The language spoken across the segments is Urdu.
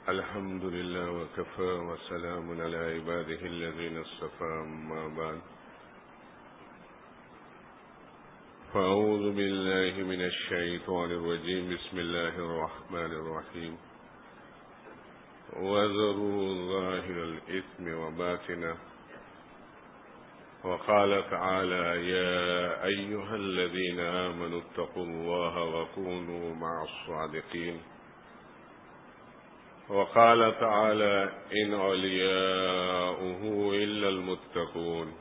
الحمد لله وكفى وسلام على عباده الذين اصطفى أما بعد فأعوذ بالله من الشيطان الرجيم بسم الله الرحمن الرحيم وذروا ظاهر الإثم وباطنه وقال تعالى يا أيها الذين آمنوا اتقوا الله وكونوا مع الصادقين وقال تعالى إن أولياؤه إلا المتقون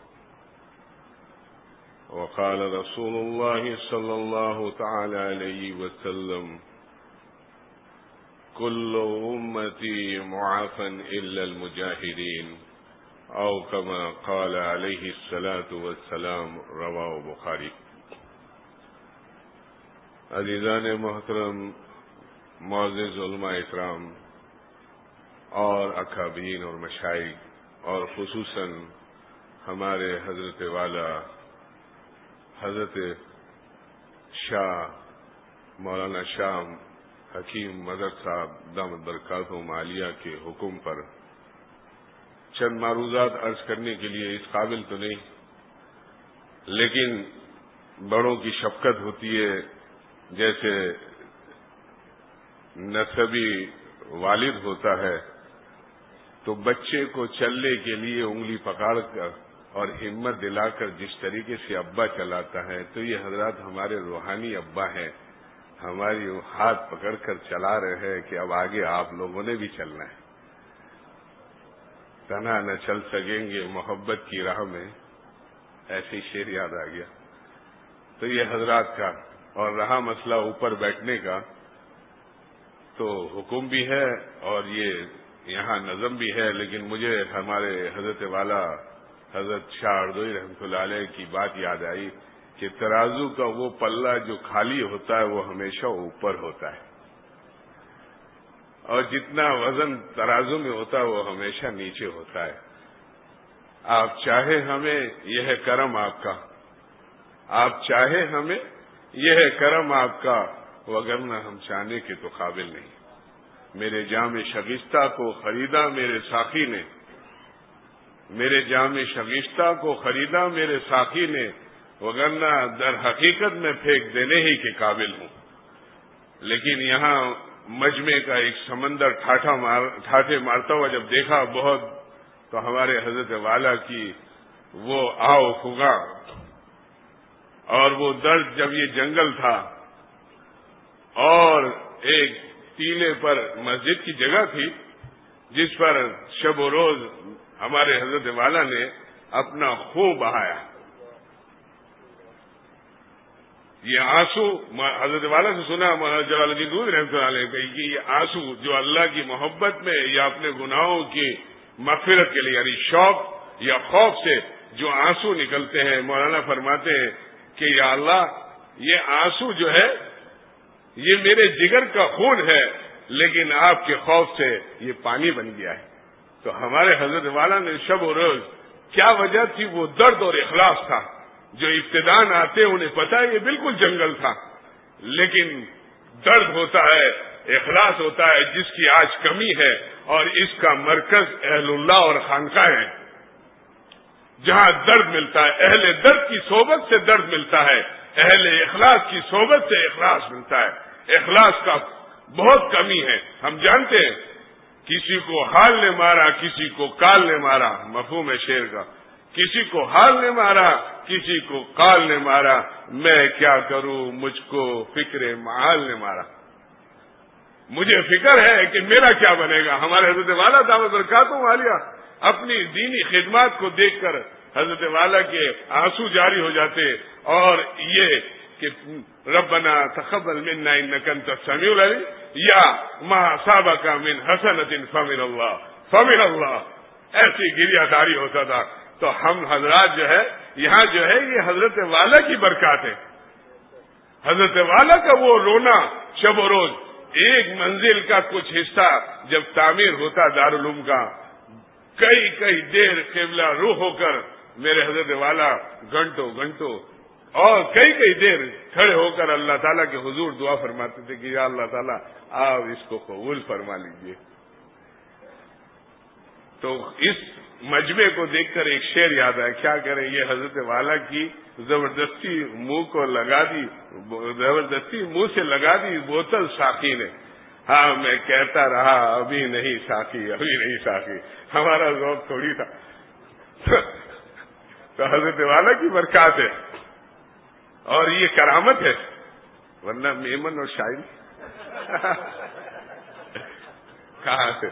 وقال رسول الله صلى الله تعالى عليه وسلم كل أمتي معافى إلا المجاهدين أو كما قال عليه الصلاة والسلام رواه بخاری. عزیزان محترم، معزز علماء اکرام اور اکابرین اور مشائخ اور خصوصاً ہمارے حضرت والا حضرت شاہ مولانا شاہ حکیم مدد صاحب دامت برکاتہم عالیہ کے حکم پر چند معروضات عرض کرنے کے لیے اس قابل تو نہیں، لیکن بڑوں کی شفقت ہوتی ہے. جیسے نسبی والد ہوتا ہے تو بچے کو چلنے کے لیے انگلی پکڑ کر اور ہمت دلا کر جس طریقے سے ابا چلاتا ہے، تو یہ حضرات ہمارے روحانی ابا ہیں، ہماری ہاتھ پکڑ کر چلا رہے ہیں کہ اب آگے آپ لوگوں نے بھی چلنا ہے. تنہا نہ چل سکیں گے محبت کی راہ میں، ایسی شعر یاد آ گیا. تو یہ حضرات کا اور رہا مسئلہ اوپر بیٹھنے کا، تو حکم بھی ہے اور یہ یہاں نظم بھی ہے، لیکن مجھے ہمارے حضرت والا حضرت شاہ اردوئی رحمۃ اللہ علیہ کی بات یاد آئی کہ ترازو کا وہ پلہ جو خالی ہوتا ہے وہ ہمیشہ اوپر ہوتا ہے، اور جتنا وزن ترازو میں ہوتا ہے وہ ہمیشہ نیچے ہوتا ہے. آپ چاہے ہمیں یہ ہے کرم آپ کا، آپ چاہے ہمیں یہ ہے کرم آپ کا، وگرنہ ہم چاہنے کے تو قابل نہیں. میرے جام شگفتہ کو خریدا میرے ساقی نے، میرے جام شگفتہ کو خریدا میرے ساقی نے، وگرنہ در حقیقت میں پھینک دینے ہی کے قابل ہوں. لیکن یہاں مجمع کا ایک سمندر ٹھاٹھے مارتا ہوا جب دیکھا بہت، تو ہمارے حضرت والا کی وہ آؤ پھگا اور وہ درد، جب یہ جنگل تھا اور ایک ٹیلے پر مسجد کی جگہ تھی جس پر شب و روز ہمارے حضرت والا نے اپنا خون بہایا. یہ آنسو حضرت والا سے سنا مولانا جلال الدین رومی رحمۃ اللہ علیہ کہ یہ آنسو جو اللہ کی محبت میں یا اپنے گناہوں کی مغفرت کے لیے، یعنی شوق یا خوف سے جو آنسو نکلتے ہیں، مولانا فرماتے ہیں کہ یا اللہ یہ آنسو جو ہے یہ میرے جگر کا خون ہے، لیکن آپ کے خوف سے یہ پانی بن گیا ہے. تو ہمارے حضرت والا نے شب و روز کیا وجہ تھی؟ وہ درد اور اخلاص تھا. جو ابتدان آتے انہیں پتا ہے یہ بالکل جنگل تھا، لیکن درد ہوتا ہے، اخلاص ہوتا ہے، جس کی آج کمی ہے. اور اس کا مرکز اہل اللہ اور خانقاہ ہے، جہاں درد ملتا ہے. اہل درد کی صحبت سے درد ملتا ہے، اہل اخلاص کی صحبت سے اخلاص ملتا ہے. اخلاص کا بہت کمی ہے. ہم جانتے ہیں کسی کو حال نے مارا، کسی کو کال نے مارا، مفہوم ہے شعر کا، کسی کو حال نے مارا، کسی کو کال نے مارا، میں کیا کروں مجھ کو فکر معال نے مارا. مجھے فکر ہے کہ میرا کیا بنے گا. ہمارے حضرت والا دامت برکاتہم عالیہ اپنی دینی خدمات کو دیکھ کر حضرت والا کے آنسو جاری ہو جاتے، اور یہ کہ ربنا تقبل منا انک انت السمیع العلیم یا ما اصابک من حسنۃ فمن اللہ ایسی گریہ داری ہوتا تھا. تو ہم حضرات جو ہے یہاں جو ہے یہ حضرت والا کی برکات ہے. حضرت والا کا وہ رونا شب و روز، ایک منزل کا کچھ حصہ جب تعمیر ہوتا دارالعلوم کا، کئی دیر قبلہ روح ہو کر میرے حضرت والا گھنٹوں اور کئی دیر کھڑے ہو کر اللہ تعالیٰ کے حضور دعا فرماتے تھے کہ یا اللہ تعالیٰ آپ اس کو قبول فرما لیجئے. تو اس مجمع کو دیکھ کر ایک شعر یاد آیا، کیا کریں، یہ حضرت والا کی زبردستی منہ کو لگا دی، زبردستی منہ سے لگا دی بوتل ساقی نے، ہاں میں کہتا رہا ابھی نہیں ساقی، ابھی نہیں ساقی، ہمارا ذوق تھوڑی تھا۔ تو حضرت والا کی برکات ہے اور یہ کرامت ہے، ورنہ میمن اور شاعری کہاں سے؟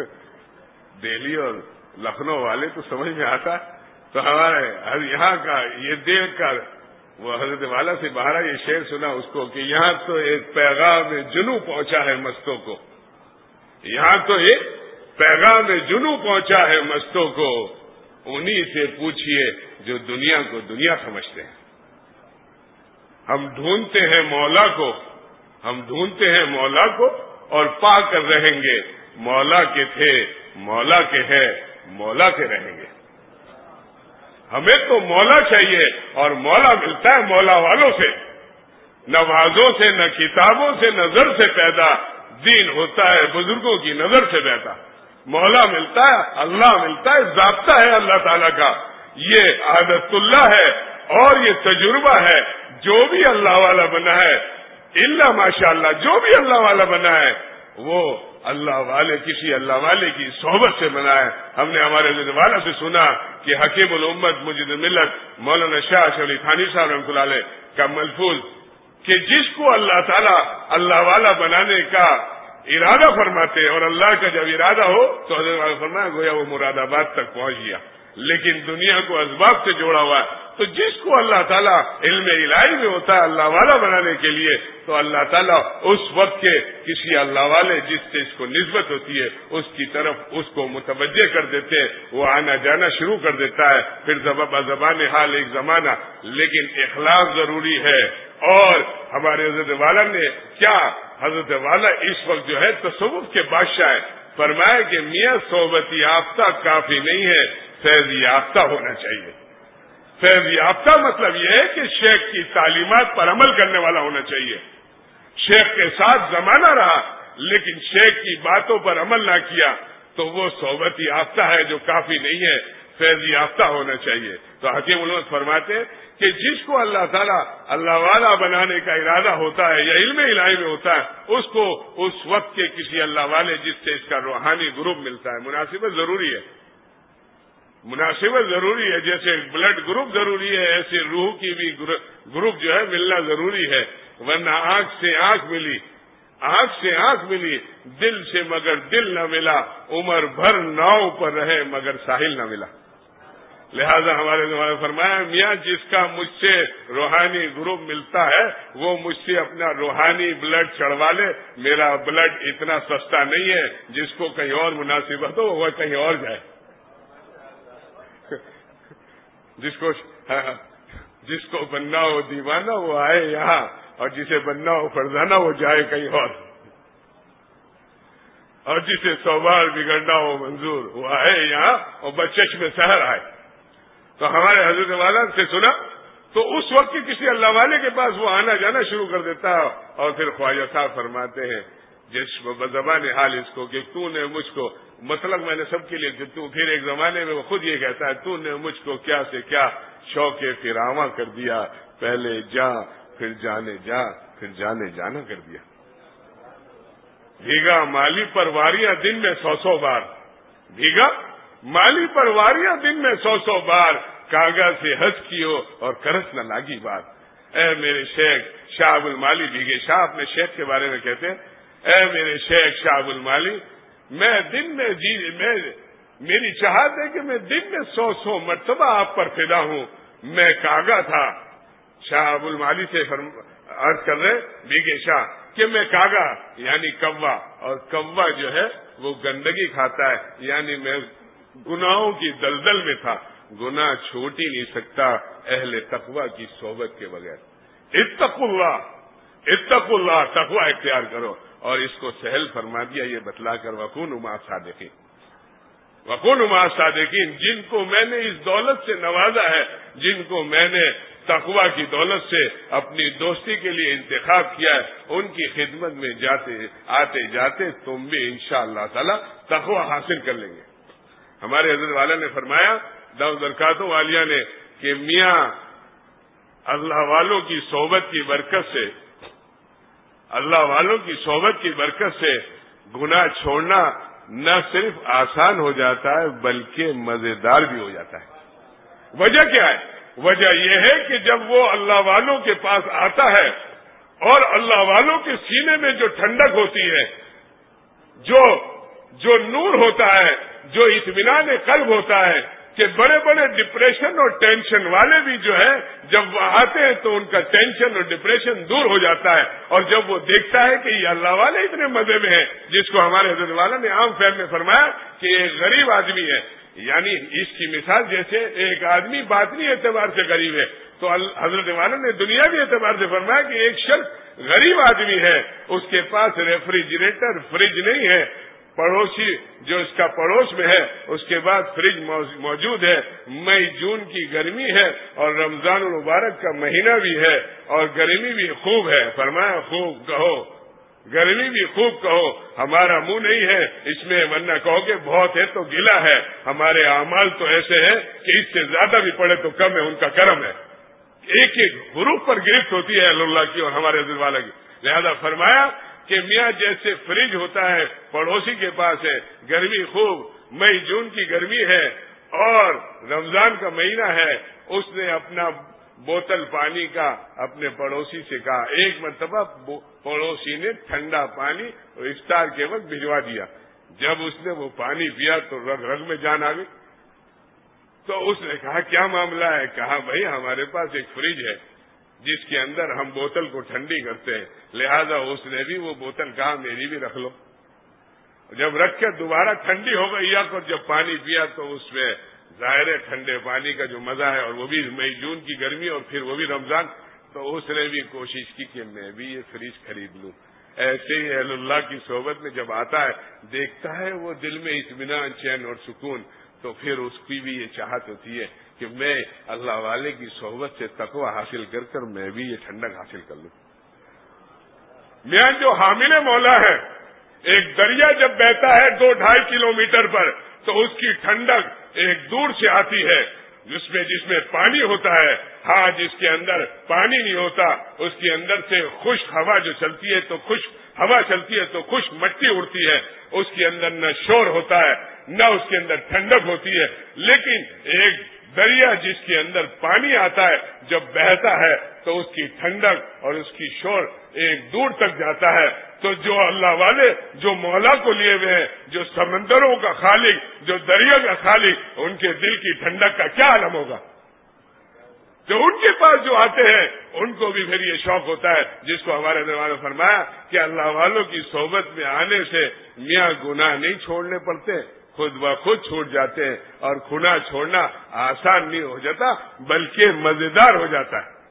دہلی اور لکھنؤ والے تو سمجھ میں آتا، تو ہمارے یہاں کا یہ دیکھ کر وہ حضرت والا سے باہر یہ شعر سنا اس کو کہ یہاں تو ایک پیغام جنوں پہنچا ہے مستوں کو، یہاں تو ایک پیغام جنوں پہنچا ہے مستوں کو، انہی سے پوچھئے جو دنیا کو دنیا سمجھتے ہیں۔ ہم ڈھونڈتے ہیں مولا کو، ہم ڈھونڈتے ہیں مولا کو اور پا کر رہیں گے، مولا کے تھے مولا کے ہے مولا کے رہیں گے۔ ہمیں تو مولا چاہیے اور مولا ملتا ہے مولا والوں سے، نہ وعظوں سے، نہ کتابوں سے، نظر سے پیدا، دین ہوتا ہے بزرگوں کی نظر سے پیدا۔ مولا ملتا ہے، اللہ ملتا ہے، ضابطہ ہے اللہ تعالیٰ کا، یہ عادت اللہ ہے اور یہ تجربہ ہے۔ جو بھی اللہ والا بنا ہے، الا ماشاء اللہ، جو بھی اللہ والا بنا ہے وہ اللہ والے کسی اللہ والے کی صحبت سے بنا ہے۔ ہم نے ہمارے حضرت والا سے سنا کہ حکیم الامت مجد ملت مولانا شاہ اشرف علی تھانوی صاحب رحمۃ اللہ علیہ کا ملفوظ کہ جس کو اللہ تعالیٰ اللہ والا بنانے کا ارادہ فرماتے اور اللہ کا جب ارادہ ہو تو حضرت والا فرمایا گویا وہ مراد آباد تک پہنچ گیا، لیکن دنیا کو اسباب سے جوڑا ہوا ہے۔ تو جس کو اللہ تعالیٰ علم الہی میں ہوتا ہے اللہ والا بنانے کے لیے، تو اللہ تعالیٰ اس وقت کے کسی اللہ والے جس سے اس کو نسبت ہوتی ہے اس کی طرف اس کو متوجہ کر دیتے، وہ آنا جانا شروع کر دیتا ہے، پھر زبان حال ایک زمانہ، لیکن اخلاص ضروری ہے۔ اور ہمارے حضرت والا نے کیا، حضرت والا اس وقت جو ہے تصوف کے بادشاہ ہے، فرمایا کہ میاں صحبت یافتہ کافی نہیں ہے، فیض یافتہ ہونا چاہیے۔ فیض یافتہ مطلب یہ ہے کہ شیخ کی تعلیمات پر عمل کرنے والا ہونا چاہیے۔ شیخ کے ساتھ زمانہ رہا لیکن شیخ کی باتوں پر عمل نہ کیا تو وہ صحبت یافتہ ہے جو کافی نہیں ہے، فیض یافتہ ہونا چاہیے۔ تو حکیم علومت فرماتے ہیں کہ جس کو اللہ تعالیٰ اللہ والا بنانے کا ارادہ ہوتا ہے یا علم الہی میں ہوتا ہے، اس کو اس وقت کے کسی اللہ والے جس سے اس کا روحانی گروپ ملتا ہے۔ مناسبت ضروری ہے، مناسبت ضروری ہے، جیسے بلڈ گروپ ضروری ہے ایسے روح کی بھی گروپ جو ہے ملنا ضروری ہے، ورنہ آنکھ سے آنکھ ملی، آنکھ سے آنکھ ملی، دل سے مگر دل نہ ملا، عمر بھر ناؤ پر رہے مگر ساحل نہ ملا۔ لہذا ہمارے نے فرمایا میاں جس کا مجھ سے روحانی گروپ ملتا ہے وہ مجھ سے اپنا روحانی بلڈ چڑھوا لے، میرا بلڈ اتنا سستا نہیں ہے، جس کو کہیں اور مناسبت ہو وہ کہیں اور جائے، جس کو بننا ہو دیوانہ وہ آئے یہاں، اور جسے بننا ہو فرزانہ وہ جائے کہیں اور جسے سوبار بگڑنا ہو منظور وہ آئے یہاں اور بچش میں سحر آئے۔ تو ہمارے حضرت والا سے سنا تو اس وقت کی کسی اللہ والے کے پاس وہ آنا جانا شروع کر دیتا ہے، اور پھر خواجہ صاحب فرماتے ہیں جس بزبان حال اس کو کہ تو نے مجھ کو، مطلب میں نے سب کے لیے کہ تو، پھر ایک زمانے میں وہ خود یہ کہتا ہے تو نے مجھ کو کیا سے کیا شوق فراواں کر دیا، پہلے جا پھر جانے جا پھر جانے جانا کر دیا۔ بھیگا مالی پر واریاں دن میں 100 بار، بھیگا مالی پر واریاں دن میں 100 بار، کاغذ سے ہنس کیو اور کرس نہ لاگی بات۔ اے میرے شیخ شاہ ابو المالی بھیگے شاہ اپنے شیخ کے بارے میں کہتے ہیں، اے میرے شیخ شاہ ابو المالی میں دن میں میری چاہت ہے کہ میں دن میں 100 مرتبہ آپ پر فدا ہوں۔ میں کاغا تھا، شاہ ابو المالی سے عرض کر رہے بھیگے شاہ کہ میں کاغا یعنی کوا، اور کوا جو ہے وہ گندگی کھاتا ہے، یعنی میں گناہوں کی دلدل میں تھا، گناہ چھوٹ ہی نہیں سکتا اہل تقوی کی صحبت کے بغیر۔ اتقوا اللہ، اتقوا اللہ، تقوی اختیار کرو، اور اس کو سہل فرما دیا یہ بتلا کر وکونوا مع الصادقین، وکونوا مع الصادقین، جن کو میں نے اس دولت سے نوازا ہے، جن کو میں نے تقوی کی دولت سے اپنی دوستی کے لیے انتخاب کیا ہے، ان کی خدمت میں آتے جاتے تم بھی انشاءاللہ تعالی تقوی حاصل کر لیں گے۔ ہمارے حضرت والا نے فرمایا دعوت برکاتوں والیہ نے کہ میاں اللہ والوں کی صحبت کی برکت سے، اللہ والوں کی صحبت کی برکت سے گناہ چھوڑنا نہ صرف آسان ہو جاتا ہے بلکہ مزیدار بھی ہو جاتا ہے۔ وجہ کیا ہے؟ وجہ یہ ہے کہ جب وہ اللہ والوں کے پاس آتا ہے اور اللہ والوں کے سینے میں جو ٹھنڈک ہوتی ہے، جو نور ہوتا ہے، جو اطمینان قلب ہوتا ہے، کہ بڑے بڑے ڈپریشن اور ٹینشن والے بھی جو ہے جب وہ آتے ہیں تو ان کا ٹینشن اور ڈپریشن دور ہو جاتا ہے، اور جب وہ دیکھتا ہے کہ یہ اللہ والے اتنے مزے میں ہیں، جس کو ہمارے حضرت والا نے عام فہم میں فرمایا کہ ایک غریب آدمی ہے، یعنی اس کی مثال جیسے ایک آدمی باطنی اعتبار سے غریب ہے، تو حضرت والا نے دنیاوی اعتبار سے فرمایا کہ ایک شخص غریب آدمی ہے، اس کے پاس ریفریجریٹر فریج نہیں ہے، پڑوسی جو اس کا پڑوس میں ہے اس کے بعد فریج موجود ہے، مئی جون کی گرمی ہے اور رمضان المبارک کا مہینہ بھی ہے اور گرمی بھی خوب ہے، فرمایا خوب کہو، گرمی بھی خوب کہو، ہمارا منہ نہیں ہے اس میں، ورنہ کہو کہ بہت ہے تو گلا ہے، ہمارے اعمال تو ایسے ہیں کہ اس سے زیادہ بھی پڑے تو کم ہے، ان کا کرم ہے۔ ایک ایک حروف پر گرفت ہوتی ہے اللہ کی اور ہمارے حضرت والا کی، لہذا فرمایا کہ میاں جیسے فریج ہوتا ہے پڑوسی کے پاس ہے، گرمی خوب، مئی جون کی گرمی ہے اور رمضان کا مہینہ ہے، اس نے اپنا بوتل پانی کا اپنے پڑوسی سے کہا، ایک مرتبہ پڑوسی نے ٹھنڈا پانی افطار کے وقت بھجوا دیا، جب اس نے وہ پانی پیا تو رگ رگ میں جان آ گئی، تو اس نے کہا کیا معاملہ ہے؟ کہا بھائی ہمارے پاس ایک فریج ہے جس کے اندر ہم بوتل کو ٹھنڈی کرتے ہیں، لہذا اس نے بھی وہ بوتل کہا میری بھی رکھ لو، جب رکھ کے دوبارہ ٹھنڈی ہو گئی یا جب پانی پیا تو اس میں ظاہر ہے ٹھنڈے پانی کا جو مزہ ہے، اور وہ بھی مئی جون کی گرمی اور پھر وہ بھی رمضان، تو اس نے بھی کوشش کی کہ میں بھی یہ فریج خرید لوں۔ ایسے ہی اہل اللہ کی صحبت میں جب آتا ہے، دیکھتا ہے وہ دل میں اطمینان، چین اور سکون، تو پھر اس کی بھی یہ چاہت ہوتی ہے کہ میں اللہ والے کی صحبت سے تقوی حاصل کر کر میں بھی یہ ٹھنڈک حاصل کر لوں۔ میاں جو حامل مولا ہے، ایک دریا جب بہتا ہے 2-2.5 کلومیٹر پر تو اس کی ٹھنڈک ایک دور سے آتی ہے، جس میں پانی ہوتا ہے، ہاں جس کے اندر پانی نہیں ہوتا اس کے اندر سے خشک ہوا جو چلتی ہے تو خشک ہوا چلتی ہے تو خشک مٹی اڑتی ہے، اس کے اندر نہ شور ہوتا ہے نہ اس کے اندر ٹھنڈک ہوتی ہے، لیکن ایک دریا جس کے اندر پانی آتا ہے جب بہتا ہے تو اس کی ٹھنڈک اور اس کی شور ایک دور تک جاتا ہے۔ تو جو اللہ والے جو مولا کو لیے ہوئے ہیں، جو سمندروں کا خالق، جو دریا کا خالق، ان کے دل کی ٹھنڈک کا کیا عالم ہوگا؟ جو ان کے پاس جو آتے ہیں ان کو بھی پھر یہ شوق ہوتا ہے، جس کو ہمارے نے فرمایا کہ اللہ والوں کی صحبت میں آنے سے میاں گناہ نہیں چھوڑنے پڑتے، خود بخود چھوٹ جاتے ہیں، اور گناہ چھوڑنا آسان نہیں ہو جاتا بلکہ مزیدار ہو جاتا ہے۔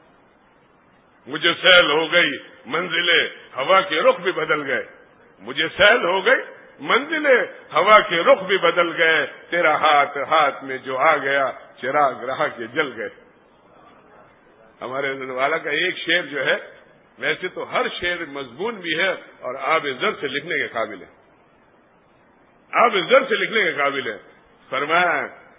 مجھے سیل ہو گئی منزلیں ہوا کے رخ بھی بدل گئے، مجھے سیل ہو گئی منزلیں ہوا کے رخ بھی بدل گئے، تیرا ہاتھ ہاتھ میں جو آ گیا چراغ رہا کے جل گئے۔ ہمارے حضرت والا کا ایک شعر جو ہے، ویسے تو ہر شعر مضمون بھی ہے اور آب زر سے لکھنے کے قابل ہے، آب زر سے لکھنے کے قابل ہے۔ فرمایا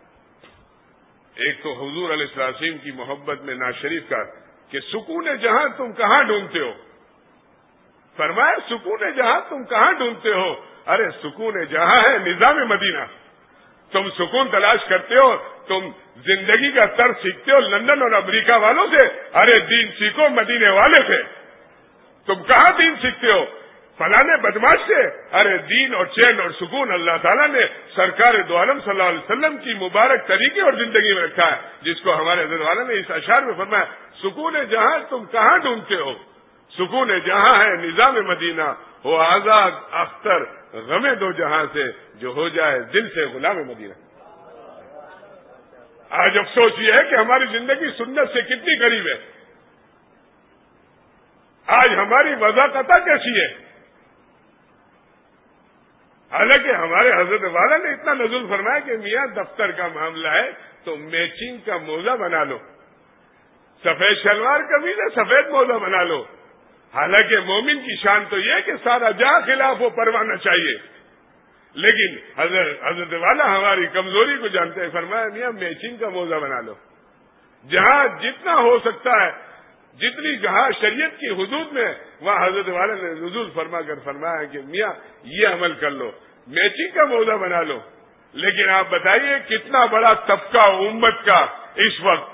ایک تو حضور علیہ السلام کی محبت میں ناز شریف کا کہ سکون جہاں تم کہاں ڈھونڈتے ہو، فرمایا سکون جہاں تم کہاں ڈھونڈتے ہو، ارے سکون جہاں ہے نظام مدینہ، تم سکون تلاش کرتے ہو، تم زندگی کا طرز سیکھتے ہو لندن اور امریکہ والوں سے، ارے دین سیکھو مدینے والے سے، تم کہاں دین سیکھتے ہو فلانے بدماش سے، ارے دین اور چین اور سکون اللہ تعالیٰ نے سرکار دو عالم صلی اللہ علیہ وسلم کی مبارک طریقے اور زندگی میں رکھا ہے، جس کو ہمارے حضرت والا نے اس اشعار میں فرمایا سکون جہاں تم کہاں ڈھونڈتے ہو، سکون جہاں ہے نظام مدینہ، ہو آزاد اختر غم دو جہاں سے، جو ہو جائے دل سے غلام مدینہ۔ آج افسوس یہ ہے کہ ہماری زندگی سنت سے کتنی قریب ہے، آج ہماری وضاقتہ کیسی ہے، حالانکہ ہمارے حضرت والا نے اتنا نزول فرمایا کہ میاں دفتر کا معاملہ ہے تو میچنگ کا موزہ بنا لو، سفید شلوار قمیض ہے سفید موزہ بنا لو، حالانکہ مومن کی شان تو یہ کہ سارا جہاں خلاف وہ پروانا چاہیے، لیکن حضرت والا ہماری کمزوری کو جانتے ہیں، فرمایا میاں میچنگ کا موزہ بنا لو، جہاں جتنا ہو سکتا ہے، جتنی جہاں شریعت کی حدود میں، وہاں حضرت والا نے نزول فرما کر فرمایا کہ میاں یہ عمل کر لو، میچنگ کا موزہ بنا لو۔ لیکن آپ بتائیے کتنا بڑا طبقہ امت کا اس وقت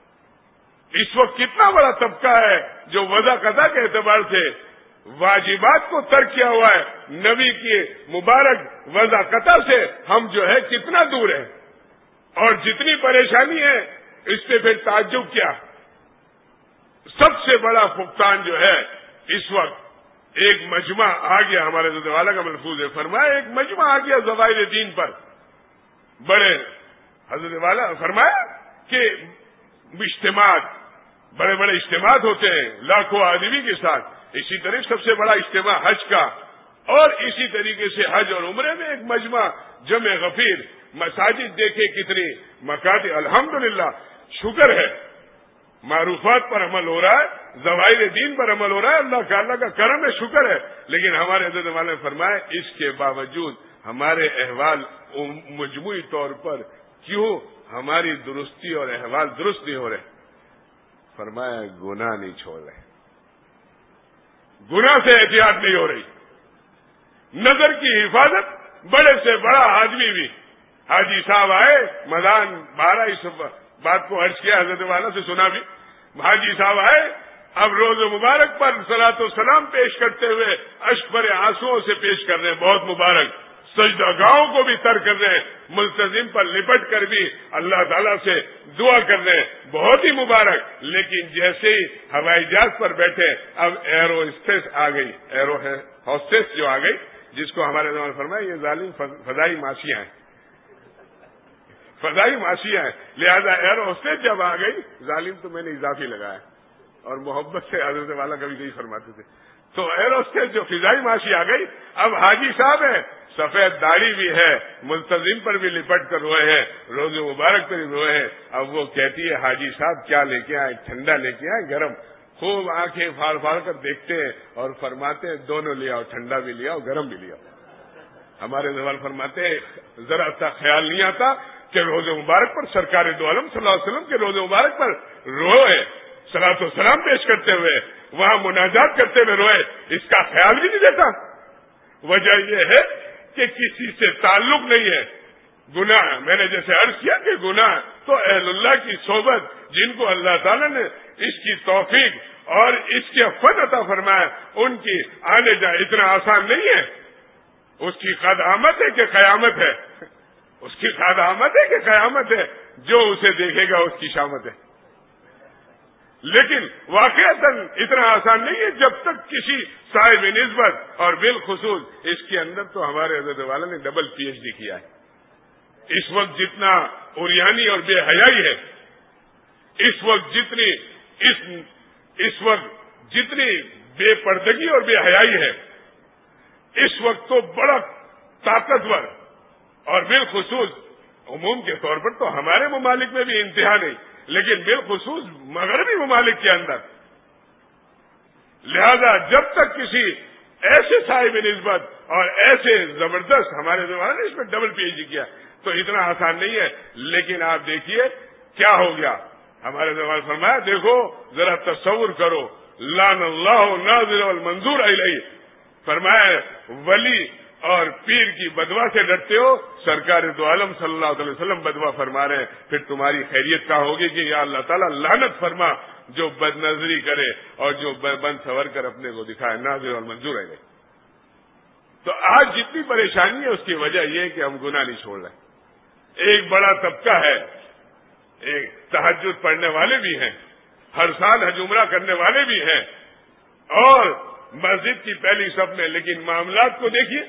کتنا بڑا طبقہ ہے جو وضع قضا کے اعتبار سے واجبات کو ترک کیا ہوا ہے، نبی کی مبارک وضع قطع سے ہم جو ہے کتنا دور ہیں، اور جتنی پریشانی ہے اس سے پھر تعجب کیا۔ سب سے بڑا فقدان جو ہے اس وقت ایک مجمع آ گیا، ہمارے حضرت والا کا ملفوظ ہے، فرمایا ایک مجمع آ گیا ظواہر دین پر، بڑے حضرت والا فرمایا کہ اجتماعات، بڑے بڑے اجتماعات ہوتے ہیں لاکھوں آدمی کے ساتھ، اسی طرح سب سے بڑا اجتماع حج کا، اور اسی طریقے سے حج اور عمرے میں ایک مجمع جمع غفیر، مساجد دیکھے کتنی مکاتب، الحمدللہ شکر ہے معروفات پر عمل ہو رہا ہے، ظواہر دین پر عمل ہو رہا ہے، اللہ کا کرم ہے، شکر ہے، لیکن ہمارے حضرت والا نے فرمایا اس کے باوجود ہمارے احوال مجموعی طور پر کیوں ہماری درستی اور احوال درست نہیں ہو رہے؟ فرمایا گناہ نہیں چھوڑ رہے، گناہ سے احتیاط نہیں ہو رہی، نظر کی حفاظت، بڑے سے بڑا آدمی بھی، حاجی صاحب آئے میدان 12 اس بات کو عرض کیا، حضرت والا سے سنا بھی، حاجی صاحب آئے، اب روز مبارک پر صلاۃ و سلام پیش کرتے ہوئے اشک بھرے آنسوؤں سے پیش کر رہے ہیں، بہت مبارک، سجدہ گاہوں کو بھی ترک کر رہے ہیں، ملتزم پر لپٹ کر بھی اللہ تعالیٰ سے دعا کر رہے ہیں، بہت ہی مبارک، لیکن جیسے ہی ہوائی جہاز پر بیٹھے اب ایرو ہوسٹس آ گئی، ایرو ہوسٹس جو آ گئی، جس کو ہمارے زمان فرمایا یہ ظالم فضائی ماشیاں ہیں، فضائی معاشیاں ہیں، لہذا ایئر ہوسٹس جب آ گئی، ظالم تو میں نے اضافی لگایا، اور محبت سے حضرت والا کبھی کبھی فرماتے تھے، تو ایئر ہوسٹس جو فضائی معاشی آ گئی، اب حاجی صاحب ہیں، سفید داڑھی بھی ہے، ملتزم پر بھی لپٹ کر روئے ہیں، روز مبارک پر بھی روئے ہیں، اب وہ کہتی ہے حاجی صاحب کیا لے کے آئے؟ ٹھنڈا لے کے آئے گرم؟ خوب آنکھیں پھاڑ پھاڑ کر دیکھتے ہیں اور فرماتے ہیں دونوں لے آؤ، ٹھنڈا بھی لے آؤ گرم بھی لے آؤ۔ ہمارے زوال فرماتے ہیں ذرا سا خیال نہیں آتا کہ روز مبارک پر سرکار دو عالم صلی اللہ علیہ وسلم کے روز مبارک پر روئے، صلاۃ و سلام پیش کرتے ہوئے، وہاں مناجات کرتے ہوئے روئے، اس کا خیال بھی نہیں دیتا۔ وجہ یہ ہے کہ کسی سے تعلق نہیں ہے، گناہ، میں نے جیسے عرض کیا کہ گناہ تو اہل اللہ کی صحبت، جن کو اللہ تعالیٰ نے اس کی توفیق اور اس کے فضل عطا فرمایا، ان کی آنے جائے اتنا آسان نہیں ہے۔ اس کی قد آمد ہے کہ قیامت ہے، اس کی قد آمد ہے کہ قیامت ہے، جو اسے دیکھے گا اس کی شامت ہے، لیکن واقعتاً اتنا آسان نہیں ہے جب تک کسی صاحب نسبت، اور بالخصوص اس کے اندر تو ہمارے حضرت والا نے ڈبل پی ایچ ڈی کیا ہے۔ اس وقت جتنا اوریانی اور بے حیائی ہے، اس وقت جتنی بے پردگی اور بے حیائی ہے، اس وقت تو بڑا طاقتور، اور بالخصوص عموم کے طور پر تو ہمارے ممالک میں بھی انتہا نہیں، لیکن بالخصوص مغربی ممالک کے اندر، لہذا جب تک کسی ایسے صاحب نسبت اور ایسے زبردست، ہمارے زمانے نے اس میں ڈبل پی ایچ ڈی کیا، تو اتنا آسان نہیں ہے۔ لیکن آپ دیکھیے کیا ہو گیا، ہمارے زمانے فرمایا دیکھو ذرا تصور کرو، لعن اللہ ناظر والمنظور الیہ، فرمایا ولی اور پیر کی بدوا سے ڈرتے ہو، سرکار دو عالم صلی اللہ علیہ وسلم بدوا فرما رہے ہیں، پھر تمہاری خیریت کیا ہوگی کہ یا اللہ تعالیٰ لعنت فرما جو بد نظری کرے اور جو بند سور کر اپنے کو دکھائے، ناظر اور منظور ہے۔ تو آج جتنی پریشانی ہے اس کی وجہ یہ ہے کہ ہم گناہ نہیں چھوڑ رہے۔ ایک بڑا طبقہ ہے، ایک تہجد پڑھنے والے بھی ہیں، ہر سال حج عمرہ کرنے والے بھی ہیں، اور مسجد کی پہلی صف میں، لیکن معاملات کو دیکھیے،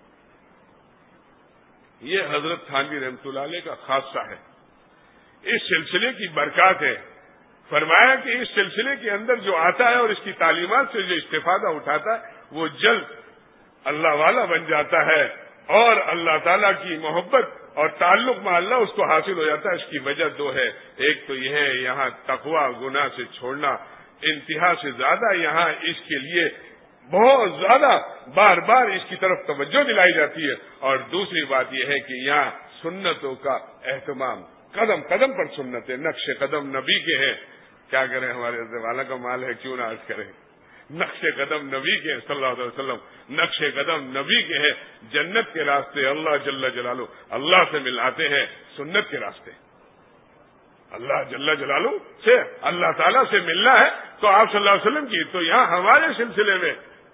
یہ حضرت تھانوی رحمۃ اللہ علیہ کا خاصہ ہے، اس سلسلے کی برکات ہے۔ فرمایا کہ اس سلسلے کے اندر جو آتا ہے اور اس کی تعلیمات سے جو استفادہ اٹھاتا ہے وہ جلد اللہ والا بن جاتا ہے، اور اللہ تعالیٰ کی محبت اور تعلق میں اللہ اس کو حاصل ہو جاتا ہے۔ اس کی وجہ دو ہے، ایک تو یہ ہے یہاں تقویٰ، گناہ سے چھوڑنا انتہا سے زیادہ، یہاں اس کے لیے بہت زیادہ بار بار اس کی طرف توجہ دلائی جاتی ہے. اور دوسری بات یہ ہے کہ یہاں سنتوں کا اہتمام، قدم قدم پر سنتیں، نقش قدم نبی کے ہیں. کیا کریں، ہمارے حضرت والا کا مال ہے، کیوں نہ عرض کریں. نقش قدم نبی کے صلی اللہ علیہ وسلم، نقش قدم نبی کے ہیں. جنت کے راستے اللہ جل جلالہ اللہ سے ملاتے ہیں. سنت کے راستے اللہ جل جلالہ سے، اللہ تعالیٰ سے ملنا ہے تو آپ صلی اللہ علیہ وسلم کی. تو یہاں ہمارے سلسلے میں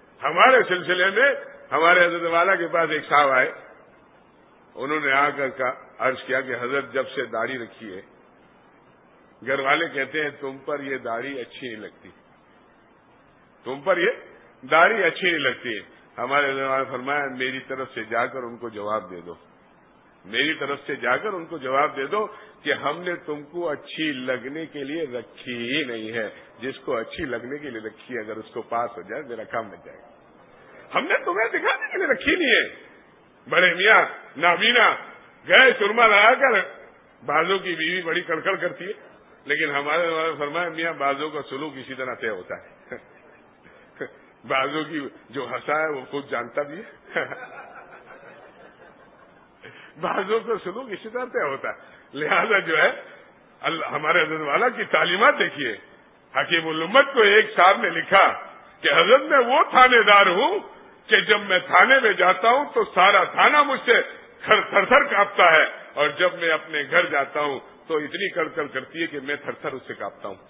ہمارے حضرت والا کے پاس ایک صاحب آئے. انہوں نے آ کر عرض کیا کہ حضرت جب سے داڑھی رکھی ہے، گھر والے کہتے ہیں تم پر یہ داڑھی اچھی نہیں لگتی، تم پر یہ داڑھی اچھی نہیں لگتی. ہمارے حضرت والا نے فرمایا میری طرف سے جا کر ان کو جواب دے دو، میری طرف سے جا کر ان کو جواب دے دو کہ ہم نے تم کو اچھی لگنے کے لیے رکھی ہی نہیں ہے. جس کو اچھی لگنے کے لیے رکھی ہے اگر اس کو پاس ہو جائے میرا کام بچ جائے گا. ہم نے تمہیں دکھانے کے لیے رکھی نہیں ہے. بڑے میاں نابینا گئے سرما لگا کر، بازوں کی بیوی بڑی کڑکڑ کرتی ہے، لیکن ہمارے فرمایا میاں بازوں کا سلوک اسی طرح طے ہوتا ہے. بازوں کی جو ہنسا ہے وہ خود جانتا بھی ہے. بازوں کا سلوک اسی طرح طے ہوتا ہے. لہذا جو ہے ہمارے حضرت والا کی تعلیمات دیکھیے. حکیم الامت کو ایک صاحب نے لکھا کہ حضرت میں وہ تھانے دار ہوں کہ جب میں تھانے میں جاتا ہوں تو سارا تھانہ مجھ سے تھر تھر کانپتا ہے، اور جب میں اپنے گھر جاتا ہوں تو اتنی کڑکڑ کرتی ہے کہ میں تھر تھر اس سے کانپتا ہوں.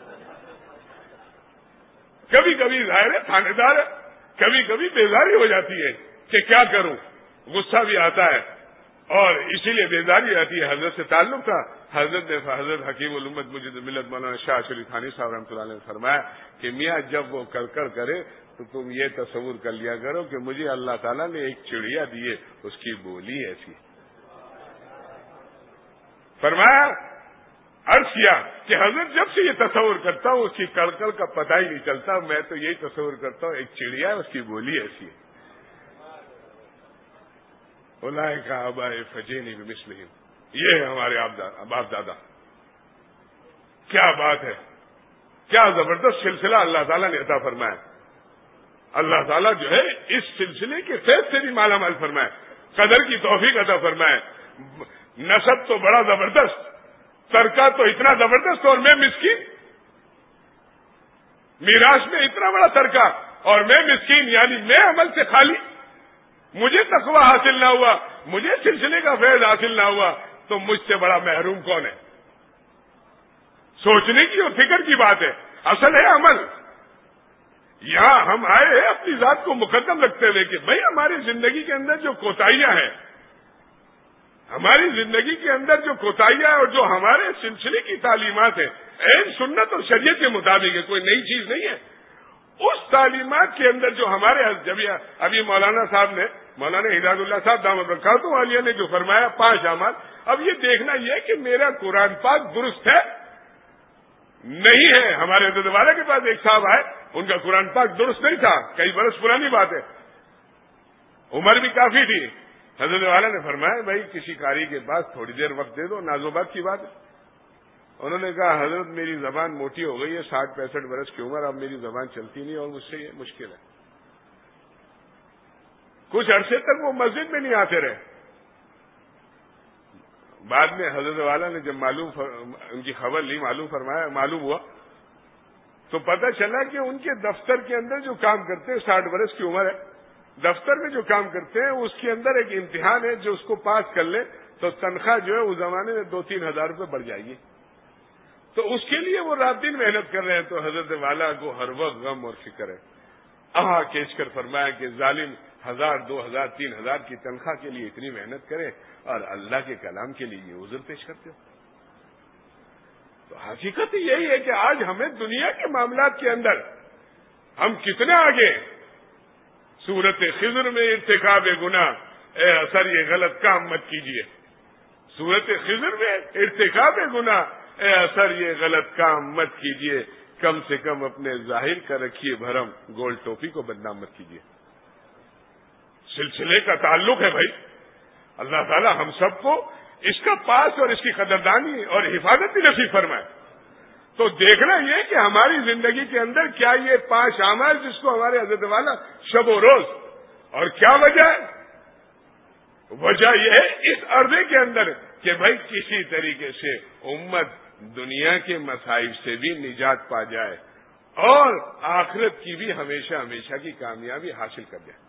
کبھی کبھی ظاہر ہے تھانے دار، کبھی کبھی بیزاری ہو جاتی ہے کہ کیا کروں، غصہ بھی آتا ہے اور اسی لیے بیزاری آتی ہے. حضرت سے تعلق تھا. حضرت حکیم الامت مجد ملت مولانا شاہ اشرف تھانی صاحب رحمۃ اللہ علیہ نے فرمایا کہ میاں جب وہ کڑکڑ کرے تو تم یہ تصور کر لیا کرو کہ مجھے اللہ تعالیٰ نے ایک چڑیا دی ہے، اس کی بولی ایسی. فرمایا عرض کیا کہ حضرت جب سے یہ تصور کرتا ہوں اس کی کڑکڑ کا پتہ ہی نہیں چلتا، میں تو یہی تصور کرتا ہوں ایک چڑیا ہے، اس کی بولی ایسی ہے. اولئک آباء فجینی بمثلہم، یہ ہے ہمارے باپ دادا. کیا بات ہے، کیا زبردست سلسلہ اللہ تعالیٰ نے عطا فرمایا. اللہ تعالیٰ جو ہے اس سلسلے کے فیض سے بھی مالا مال فرمائے، قدر کی توفیق عطا فرمائے. نسب تو بڑا زبردست، ترکہ تو اتنا زبردست، اور میں مسکین. میراث میں اتنا بڑا ترکہ اور میں مسکین، یعنی میں عمل سے خالی. مجھے تقوی حاصل نہ ہوا، مجھے سلسلے کا فیض حاصل نہ ہوا، تو مجھ سے بڑا محروم کون ہے؟ سوچنے کی اور فکر کی بات ہے. اصل ہے عمل. یہاں ہم آئے ہیں اپنی ذات کو مقدم رکھتے ہوئے کہ بھائی ہماری زندگی کے اندر جو کوتاہیاں ہیں، ہماری زندگی کے اندر جو کوتاہیاں ہیں اور جو ہمارے سلسلے کی تعلیمات ہیں، عین سنت اور شریعت کے مطابق ہے، کوئی نئی چیز نہیں ہے. اس تعلیمات کے اندر جو ہمارے ابھی مولانا صاحب نے، مولانا ہدایت اللہ صاحب دامت برکاتہ عالیہ نے جو فرمایا 5 اعمال، اب یہ دیکھنا یہ کہ میرا قرآن پاک درست ہے نہیں ہے. ہمارے حضرت والا کے پاس ایک صاحب آئے، ان کا قرآن پاک درست نہیں تھا، کئی برس پرانی بات ہے، عمر بھی کافی تھی. حضرت والا نے فرمایا بھائی کسی قاری کے پاس تھوڑی دیر وقت دے دو، نازوبات کی بات ہے. انہوں نے کہا حضرت میری زبان موٹی ہو گئی ہے، 60-65 برس کی عمر، اب میری زبان چلتی نہیں اور مجھ سے یہ مشکل ہے. کچھ عرصے تک وہ مسجد میں نہیں آتے رہے. بعد میں حضرت والا نے جب ان کی خبر لی، معلوم ہوا تو پتہ چلا کہ ان کے دفتر کے اندر جو کام کرتے ہیں، 60 برس کی عمر ہے، دفتر میں جو کام کرتے ہیں اس کے اندر ایک امتحان ہے، جو اس کو پاس کر لے تو تنخواہ جو ہے اس زمانے میں 2-3 ہزار روپے بڑھ جائے گی. تو اس کے لیے وہ رات دن محنت کر رہے ہیں. تو حضرت والا کو ہر وقت غم اور فکر ہے. کھینچ کر فرمایا کہ ظالم 1000, 2000, 3000 کی تنخواہ کے لیے اتنی محنت کرے اور اللہ کے کلام کے لیے یہ عذر پیش کرتے ہو. تو حقیقت یہی ہے کہ آج ہمیں دنیا کے معاملات کے اندر ہم کتنے آگے. سورت خضر میں ارتکاب گناہ، اے اثر یہ غلط کام مت کیجیے. سورت خضر میں ارتکاب گناہ، اے اثر یہ غلط کام مت کیجیے. کم سے کم اپنے ظاہر کا رکھیے بھرم، گول ٹوپی کو بدنام مت کیجیے. سلسلے کا تعلق ہے بھائی. اللہ تعالی ہم سب کو اس کا پاس اور اس کی قدردانی اور حفاظت بھی نصیب فرمائے. تو دیکھنا یہ کہ ہماری زندگی کے اندر کیا یہ 5 اعمال جس کو ہمارے حضرت والا شب و روز، اور کیا وجہ ہے؟ وجہ یہ ہے اس عرضے کے اندر کہ بھائی کسی طریقے سے امت دنیا کے مصائب سے بھی نجات پا جائے اور آخرت کی بھی ہمیشہ ہمیشہ کی کامیابی حاصل کر جائے،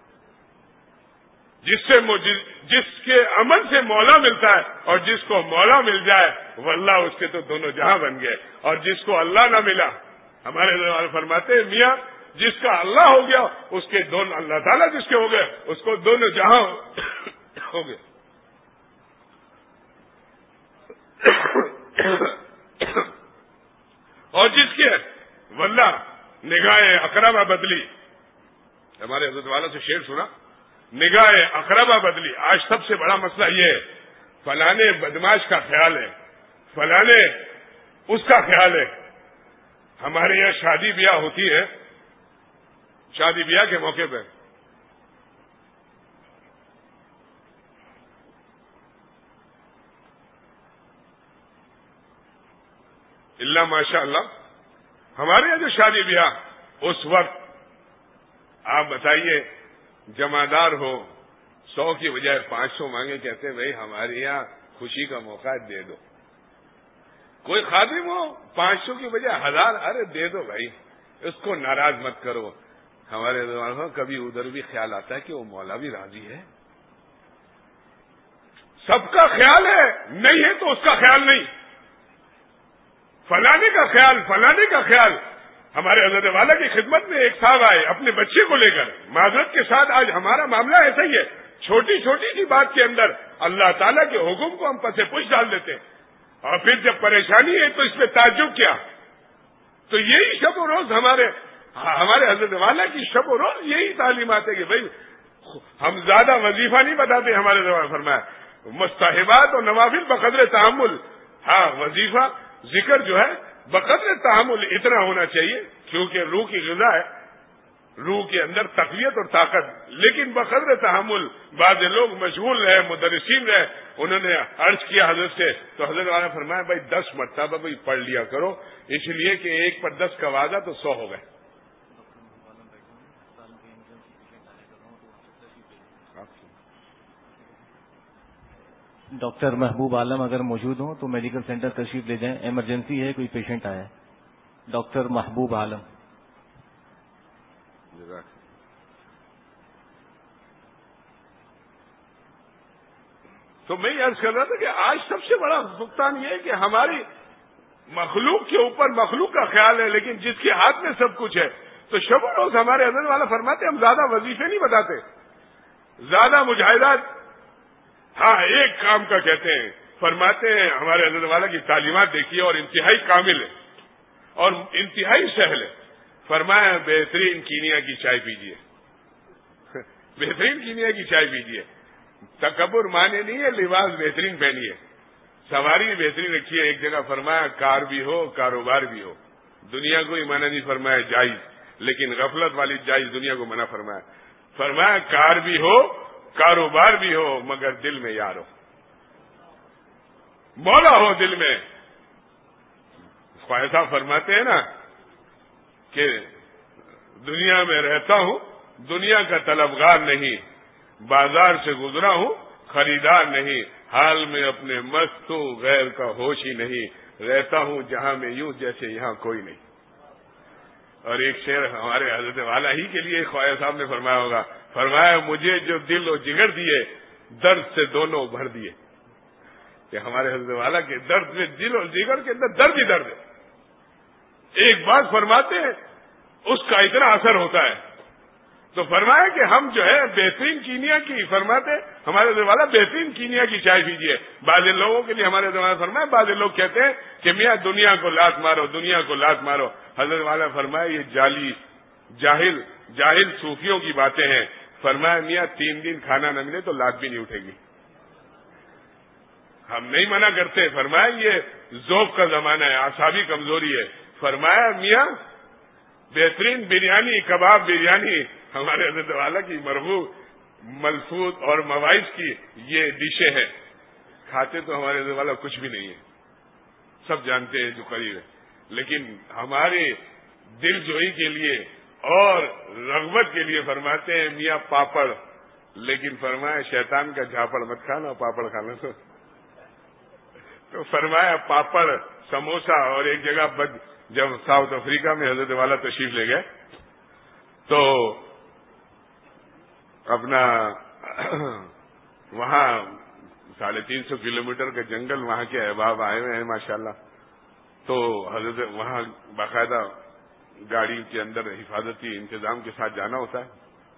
جس کے عمل سے مولا ملتا ہے، اور جس کو مولا مل جائے واللہ اس کے تو دونوں جہاں بن گئے، اور جس کو اللہ نہ ملا، ہمارے حضرت فرماتے ہیں میاں جس کا اللہ ہو گیا اس کے دونوں، اللہ تعالیٰ جس کے ہو گئے اس کو دونوں جہاں ہو گئے۔ اور جس کے واللہ نگاہ اقربا بدلی، ہمارے حضرت والا سے شعر سنا، نگاہ اقربا بدلی۔ آج سب سے بڑا مسئلہ یہ ہے فلانے بدماش کا خیال ہے، فلانے اس کا خیال ہے۔ ہمارے یہاں شادی بیاہ ہوتی ہے، شادی بیاہ کے موقع پہ اللہ ماشاء اللہ ہمارے یہاں جو شادی بیاہ اس وقت آپ بتائیے جمعدار ہو 100 کی بجائے 500 مانگے، کہتے ہیں بھائی ہمارے یہاں خوشی کا موقع دے دو۔ کوئی خادم ہو 500 کی بجائے 1000، ارے دے دو بھائی، اس کو ناراض مت کرو۔ ہمارے دماغ کبھی ادھر بھی خیال آتا ہے کہ وہ مولا بھی راضی ہے، سب کا خیال ہے، نہیں ہے تو اس کا خیال نہیں، فلانے کا خیال، فلانے کا خیال۔ ہمارے حضرت والا کی خدمت میں ایک صاحب آئے اپنے بچے کو لے کر، معذرت کے ساتھ آج ہمارا معاملہ ایسا ہی ہے، چھوٹی چھوٹی سی بات کے اندر اللہ تعالیٰ کے حکم کو ہم پس پش ڈال دیتے ہیں، اور پھر جب پریشانی ہے تو اس پہ تعجب کیا۔ تو یہی شب و روز ہمارے حضرت والا کی شب و روز یہی تعلیمات ہے کہ بھائی ہم زیادہ وظیفہ نہیں بتاتے، ہمارے زبان فرمایا مستحبات اور نوافل بقدر تحمل۔ ہاں وظیفہ ذکر جو ہے بقدر تحمل اتنا ہونا چاہیے، کیونکہ روح کی غذا ہے، روح کے اندر تقویت اور طاقت، لیکن بقدر تحمل۔ بعض لوگ مشغول رہے، مدرسین رہے، انہوں نے عرض کیا حضرت سے، تو حضرت والا فرمایا بھائی 10 مرتبہ بھائی پڑھ لیا کرو، اس لیے کہ 1 پر 10 کا وعدہ تو 100 ہو گئے۔ ڈاکٹر محبوب عالم اگر موجود ہوں تو میڈیکل سینٹر تشریف لے جائیں، ایمرجنسی ہے، کوئی پیشنٹ آیا ہے۔ ڈاکٹر محبوب عالم۔ تو میں یہ عرض کر رہا تھا کہ آج سب سے بڑا نقصان یہ ہے کہ ہماری مخلوق کے اوپر مخلوق کا خیال ہے، لیکن جس کے ہاتھ میں سب کچھ ہے۔ تو شب و روز ہمارے حضرت والا فرماتے ہم زیادہ وظیفے نہیں بتاتے، زیادہ مجاہدات، ہاں ایک کام کا کہتے ہیں، فرماتے ہیں ہمارے حضرت والا کی تعلیمات دیکھیے اور انتہائی کامل ہے اور انتہائی سہل ہے۔ فرمایا بہترین کینیا کی چائے پیجیے، بہترین کینیا کی چائے پیجیے، تکبر مانے نہیں ہے، لباس بہترین پہنیے، سواری بھی بہترین رکھیے۔ ایک جگہ فرمایا کار بھی ہو کاروبار بھی ہو، دنیا کو ہی منع نہیں فرمایا جائز، لیکن غفلت والی جائز دنیا کو منع فرمایا۔ فرمایا کار بھی ہو کاروبار بھی ہو مگر دل میں یار ہو، مولا ہو دل میں۔ خواجہ صاحب فرماتے ہیں نا کہ دنیا میں رہتا ہوں دنیا کا طلبگار نہیں، بازار سے گزرا ہوں خریدار نہیں، حال میں اپنے مست ہوں غیر کا ہوش ہی نہیں، رہتا ہوں جہاں میں یوں جیسے یہاں کوئی نہیں۔ اور ایک شعر ہمارے حضرت والا ہی کے لیے خواجہ صاحب نے فرمایا ہوگا، فرمایا مجھے جو دل و جگر دیے درد سے دونوں بھر دیے، کہ ہمارے حضرت والا کے درد میں دل اور جگر کے اندر درد ہی درد ہے۔ ایک بات فرماتے ہیں اس کا اتنا اثر ہوتا ہے، تو فرمایا کہ ہم جو ہے بہترین کینیا کی، فرماتے ہمارے حضرت والا بہترین کینیا کی چائے پیجیے۔ بعض لوگوں کے لیے ہمارے حضرت والا فرمایا، بعض لوگ کہتے ہیں کہ میاں دنیا کو لات مارو دنیا کو لات مارو، حضرت والا فرمایا یہ جعلی جاہل صوفیوں کی باتیں ہیں۔ فرمایا میاں 3 دن کھانا نہ ملے تو لات بھی نہیں اٹھے گی، ہم نہیں منع کرتے، فرمایا یہ ذوق کا زمانہ ہے، اعصابی کمزوری ہے۔ فرمایا میاں بہترین بریانی کباب بریانی ہمارے حضرت والا کی مرغوب ملفوظ اور مواعظ کی یہ ڈشیں ہیں، کھاتے تو ہمارے حضرت والا کچھ بھی نہیں ہے، سب جانتے ہیں جو قریب ہے۔ لیکن ہمارے دل جوئی کے لیے اور رغبت کے لیے فرماتے ہیں میاں پاپڑ، لیکن فرمایا شیطان کا جھاپڑ مت کھانا، پاپڑ کھانا تو فرمایا پاپڑ سموسا. اور ایک جگہ جب ساؤتھ افریقہ میں حضرت والا تشریف لے گئے تو اپنا وہاں 350 کلومیٹر کا جنگل، وہاں کے احباب آئے ہوئے ہیں ماشاءاللہ. تو حضرت وہاں باقاعدہ گاڑی کے اندر حفاظتی انتظام کے ساتھ جانا ہوتا ہے.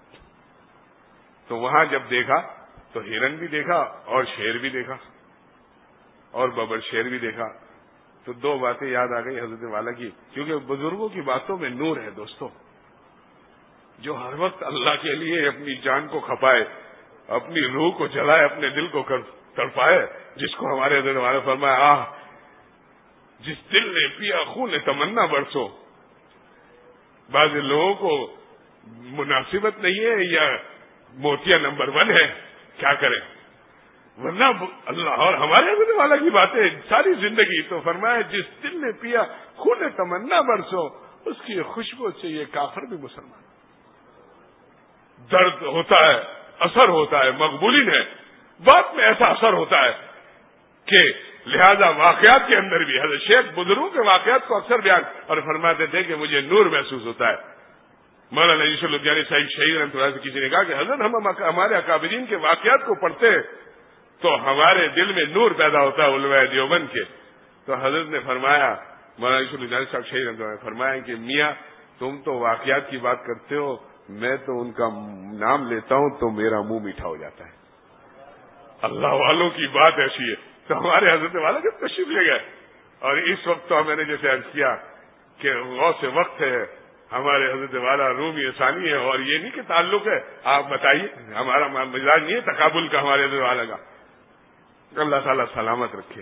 تو وہاں جب دیکھا تو ہرن بھی دیکھا اور شیر بھی دیکھا اور ببر شیر بھی دیکھا. تو دو باتیں یاد آ گئی حضرت والا کی، کیونکہ بزرگوں کی باتوں میں نور ہے دوستوں. جو ہر وقت اللہ کے لیے اپنی جان کو کھپائے، اپنی روح کو جلائے، اپنے دل کو تڑپائے، جس کو ہمارے حضرت والا فرمایا جس دل نے پیا خون نے تمنا برسو. بعض لوگوں کو مناسبت نہیں ہے یا موتیا نمبر 1 ہے، کیا کریں؟ ورنہ اللہ اور ہمارے حضرت والا کی باتیں ساری زندگی. تو فرمایا جس دل نے پیا خون نے تمنا برسو، اس کی خوشبو سے یہ کافر بھی مسلمان. درد ہوتا ہے، اثر ہوتا ہے، مقبولین ہے، بات میں ایسا اثر ہوتا ہے کہ لہذا واقعات کے اندر بھی حضرت شیخ بزرگوں کے واقعات کو اکثر بیان اور فرماتے تھے کہ مجھے نور محسوس ہوتا ہے. مولانا یوسف لدھیانی صاحب شہید رحمۃ اللہ سے کسی نے کہا کہ حضرت ہم ہمارے اکابرین کے واقعات کو پڑھتے ہیں تو ہمارے دل میں نور پیدا ہوتا ہے علماء دیوبند کے. تو حضرت نے فرمایا، مولانا یوسف لدھیانی صاحب شہید رحمۃ اللہ نے فرمایا کہ میاں تم تو واقعات کی بات کرتے ہو، میں تو ان کا نام لیتا ہوں تو میرا منہ میٹھا ہو جاتا ہے. اللہ والوں کی بات ایسی ہے. تو ہمارے حضرت والا جب تشریف لے گئے اور اس وقت تو میں نے جیسے عرض کیا کہ غوث وقت ہے ہمارے حضرت والا، رومی ثانی ہے، اور یہ نہیں کہ تعلق ہے. آپ بتائیے، ہمارا مزاج نہیں ہے تقابل کا ہمارے حضرت والا کا. اللہ تعالیٰ سلامت رکھے،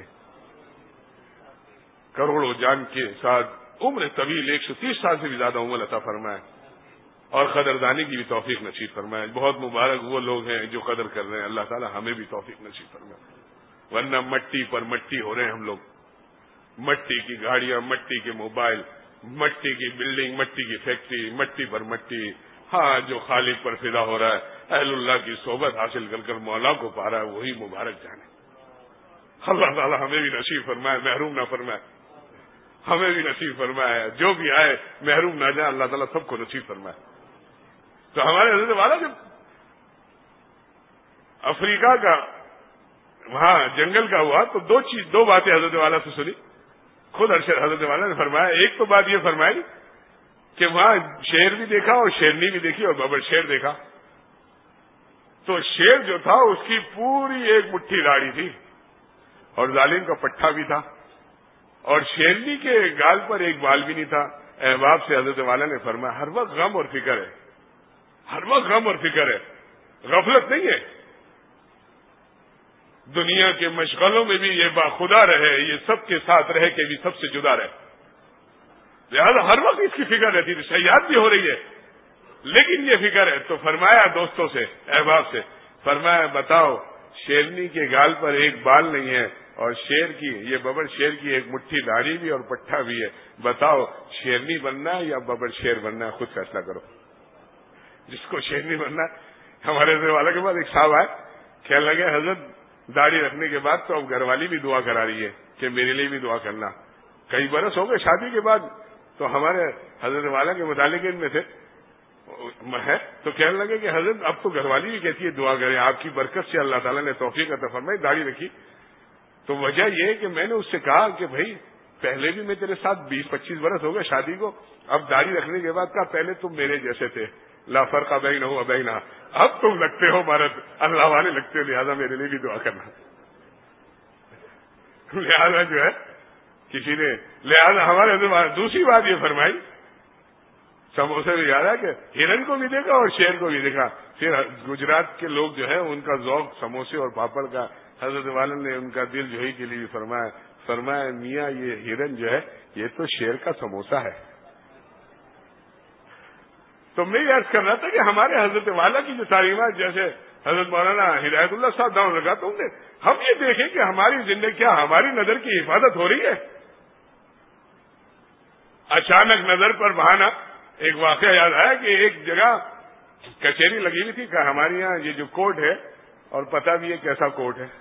کروڑوں جان کے ساتھ عمر طویل 130 سال سے بھی زیادہ عمر عطا فرمائے اور قدردانی کی بھی توفیق نصیب فرمائے. بہت مبارک وہ لوگ ہیں جو قدر کر رہے ہیں. اللہ تعالیٰ ہمیں بھی توفیق نصیب فرمائے. ورنہ مٹی پر مٹی ہو رہے ہیں ہم لوگ. مٹی کی گاڑیاں، مٹی کے موبائل، مٹی کی بلڈنگ، مٹی کی فیکٹری، مٹی پر مٹی. ہاں، جو خالق پر فدا ہو رہا ہے، اہل اللہ کی صحبت حاصل کر کر مولا کو پا رہا ہے، وہی مبارک جانے. اللہ تعالیٰ ہمیں بھی نصیب فرمائے، محروم نہ فرمائے. ہمیں بھی نصیب فرمائے، جو بھی آئے محروم نہ جائے. اللہ تعالیٰ سب کو نصیب فرمائے. تو ہمارے حضرت والا جب افریقہ کا وہاں جنگل کا ہوا تو دو باتیں حضرت والا سے سنی. خود حضرت والا نے فرمایا، ایک تو بات یہ فرمائی کہ وہاں شیر بھی دیکھا اور شیرنی بھی دیکھی اور ببر شیر دیکھا. تو شیر جو تھا اس کی پوری ایک مٹھی داڑھی تھی اور ظالم کا پٹھا بھی تھا، اور شیرنی کے گال پر ایک بال بھی نہیں تھا. احباب سے حضرت والا نے فرمایا ہر وقت غم اور فکر ہے، ہر وقت غم اور فکر ہے، غفلت نہیں ہے. دنیا کے مشغلوں میں بھی یہ باخدا رہے، یہ سب کے ساتھ رہے کہ بھی سب سے جدا رہے. لہٰذا ہر وقت اس کی فکر رہتی تھی. سیاحت بھی ہو رہی ہے لیکن یہ فکر ہے. تو فرمایا دوستوں سے، احباب سے فرمایا بتاؤ، شیرنی کے گال پر ایک بال نہیں ہے اور شیر کی، یہ ببر شیر کی ایک مٹھی داڑھی بھی اور پٹھا بھی ہے. بتاؤ شیرنی بننا ہے یا ببر شیر بننا ہے؟ خود فیصلہ کرو. جس کو شیرنی بننا ہے. ہمارے حضرت والا کے بعد ایک صاحب آئے، کہنے لگے حضرت داڑھی رکھنے کے بعد تو اب گھر والی بھی دعا کرا رہی ہے کہ میرے لیے بھی دعا کرنا. کئی برس ہو گئے شادی کے بعد. تو ہمارے حضرت والا کے متعلق ان میں سے ہے تو کہنے لگے کہ حضرت اب تو گھر والی بھی کہتی ہے دعا کریں، آپ کی برکت سے اللہ تعالیٰ نے توفیق عطا فرمائی داڑھی رکھی. تو وجہ یہ ہے کہ میں نے اس سے کہا کہ بھائی پہلے بھی میں تیرے ساتھ 20-25 برس ہو گئے شادی کو، اب داڑھی رکھنے کے بعد کہا پہلے تم میرے جیسے تھے، لا فرق بینہ و بینہ، اب تم لگتے ہو بھارت اللہ والے لگتے ہو، لہٰذا میرے لیے بھی دعا کرنا. لہٰذا جو ہے کسی نے لہٰذا ہمارے دوسری بات یہ فرمائی، سموسے بھی یاد ہے کہ ہرن کو بھی دیکھا اور شیر کو بھی دیکھا. پھر گجرات کے لوگ جو ہے ان کا ذوق سموسے اور پاپڑ کا، حضرت والا نے ان کا دل جوئی کے لیے بھی فرمایا میاں یہ ہرن جو ہے یہ تو شیر کا سموسہ ہے. تو میں یہ عرض کر رہا تھا کہ ہمارے حضرت والا کی جو تعلیمات، جیسے حضرت مولانا ہدایت اللہ صاحب داؤں لگاتا ہوں، ہم یہ دیکھیں کہ ہماری زندگی کیا ہماری نظر کی حفاظت ہو رہی ہے. اچانک نظر پر بہانا. ایک واقعہ یاد آیا کہ ایک جگہ کچہری لگی ہوئی تھی کہ ہمارے یہاں یہ جو کورٹ ہے, اور پتہ بھی ہے کیسا کورٹ ہے,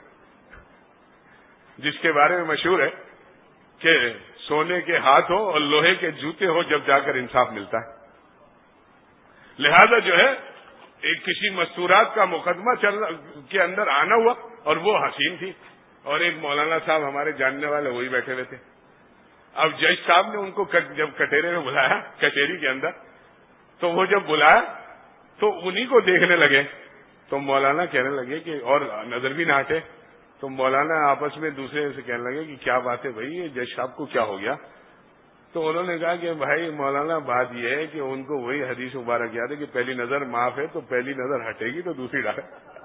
جس کے بارے میں مشہور ہے کہ سونے کے ہاتھ ہو اور لوہے کے جوتے ہو جب جا کر انصاف ملتا ہے. لہذا جو ہے ایک کسی مستورات کا مقدمہ کے اندر آنا ہوا, اور وہ حسین تھی, اور ایک مولانا صاحب ہمارے جاننے والے وہی بیٹھے ہوئے تھے. اب جج صاحب نے ان کو جب کٹہرے میں بلایا کچہری کے اندر, تو وہ جب بلایا تو انہی کو دیکھنے لگے. تو مولانا کہنے لگے کہ, اور نظر بھی نہ ہٹے, تو مولانا آپس میں دوسرے سے کہنے لگے کہ کیا بات ہے بھائی, یہ جج صاحب کو کیا ہو گیا؟ تو انہوں نے کہا کہ بھائی مولانا بات یہ ہے کہ ان کو وہی حدیث مبارک یاد ہے کہ پہلی نظر معاف ہے, تو پہلی نظر ہٹے گی تو دوسری ڈالے.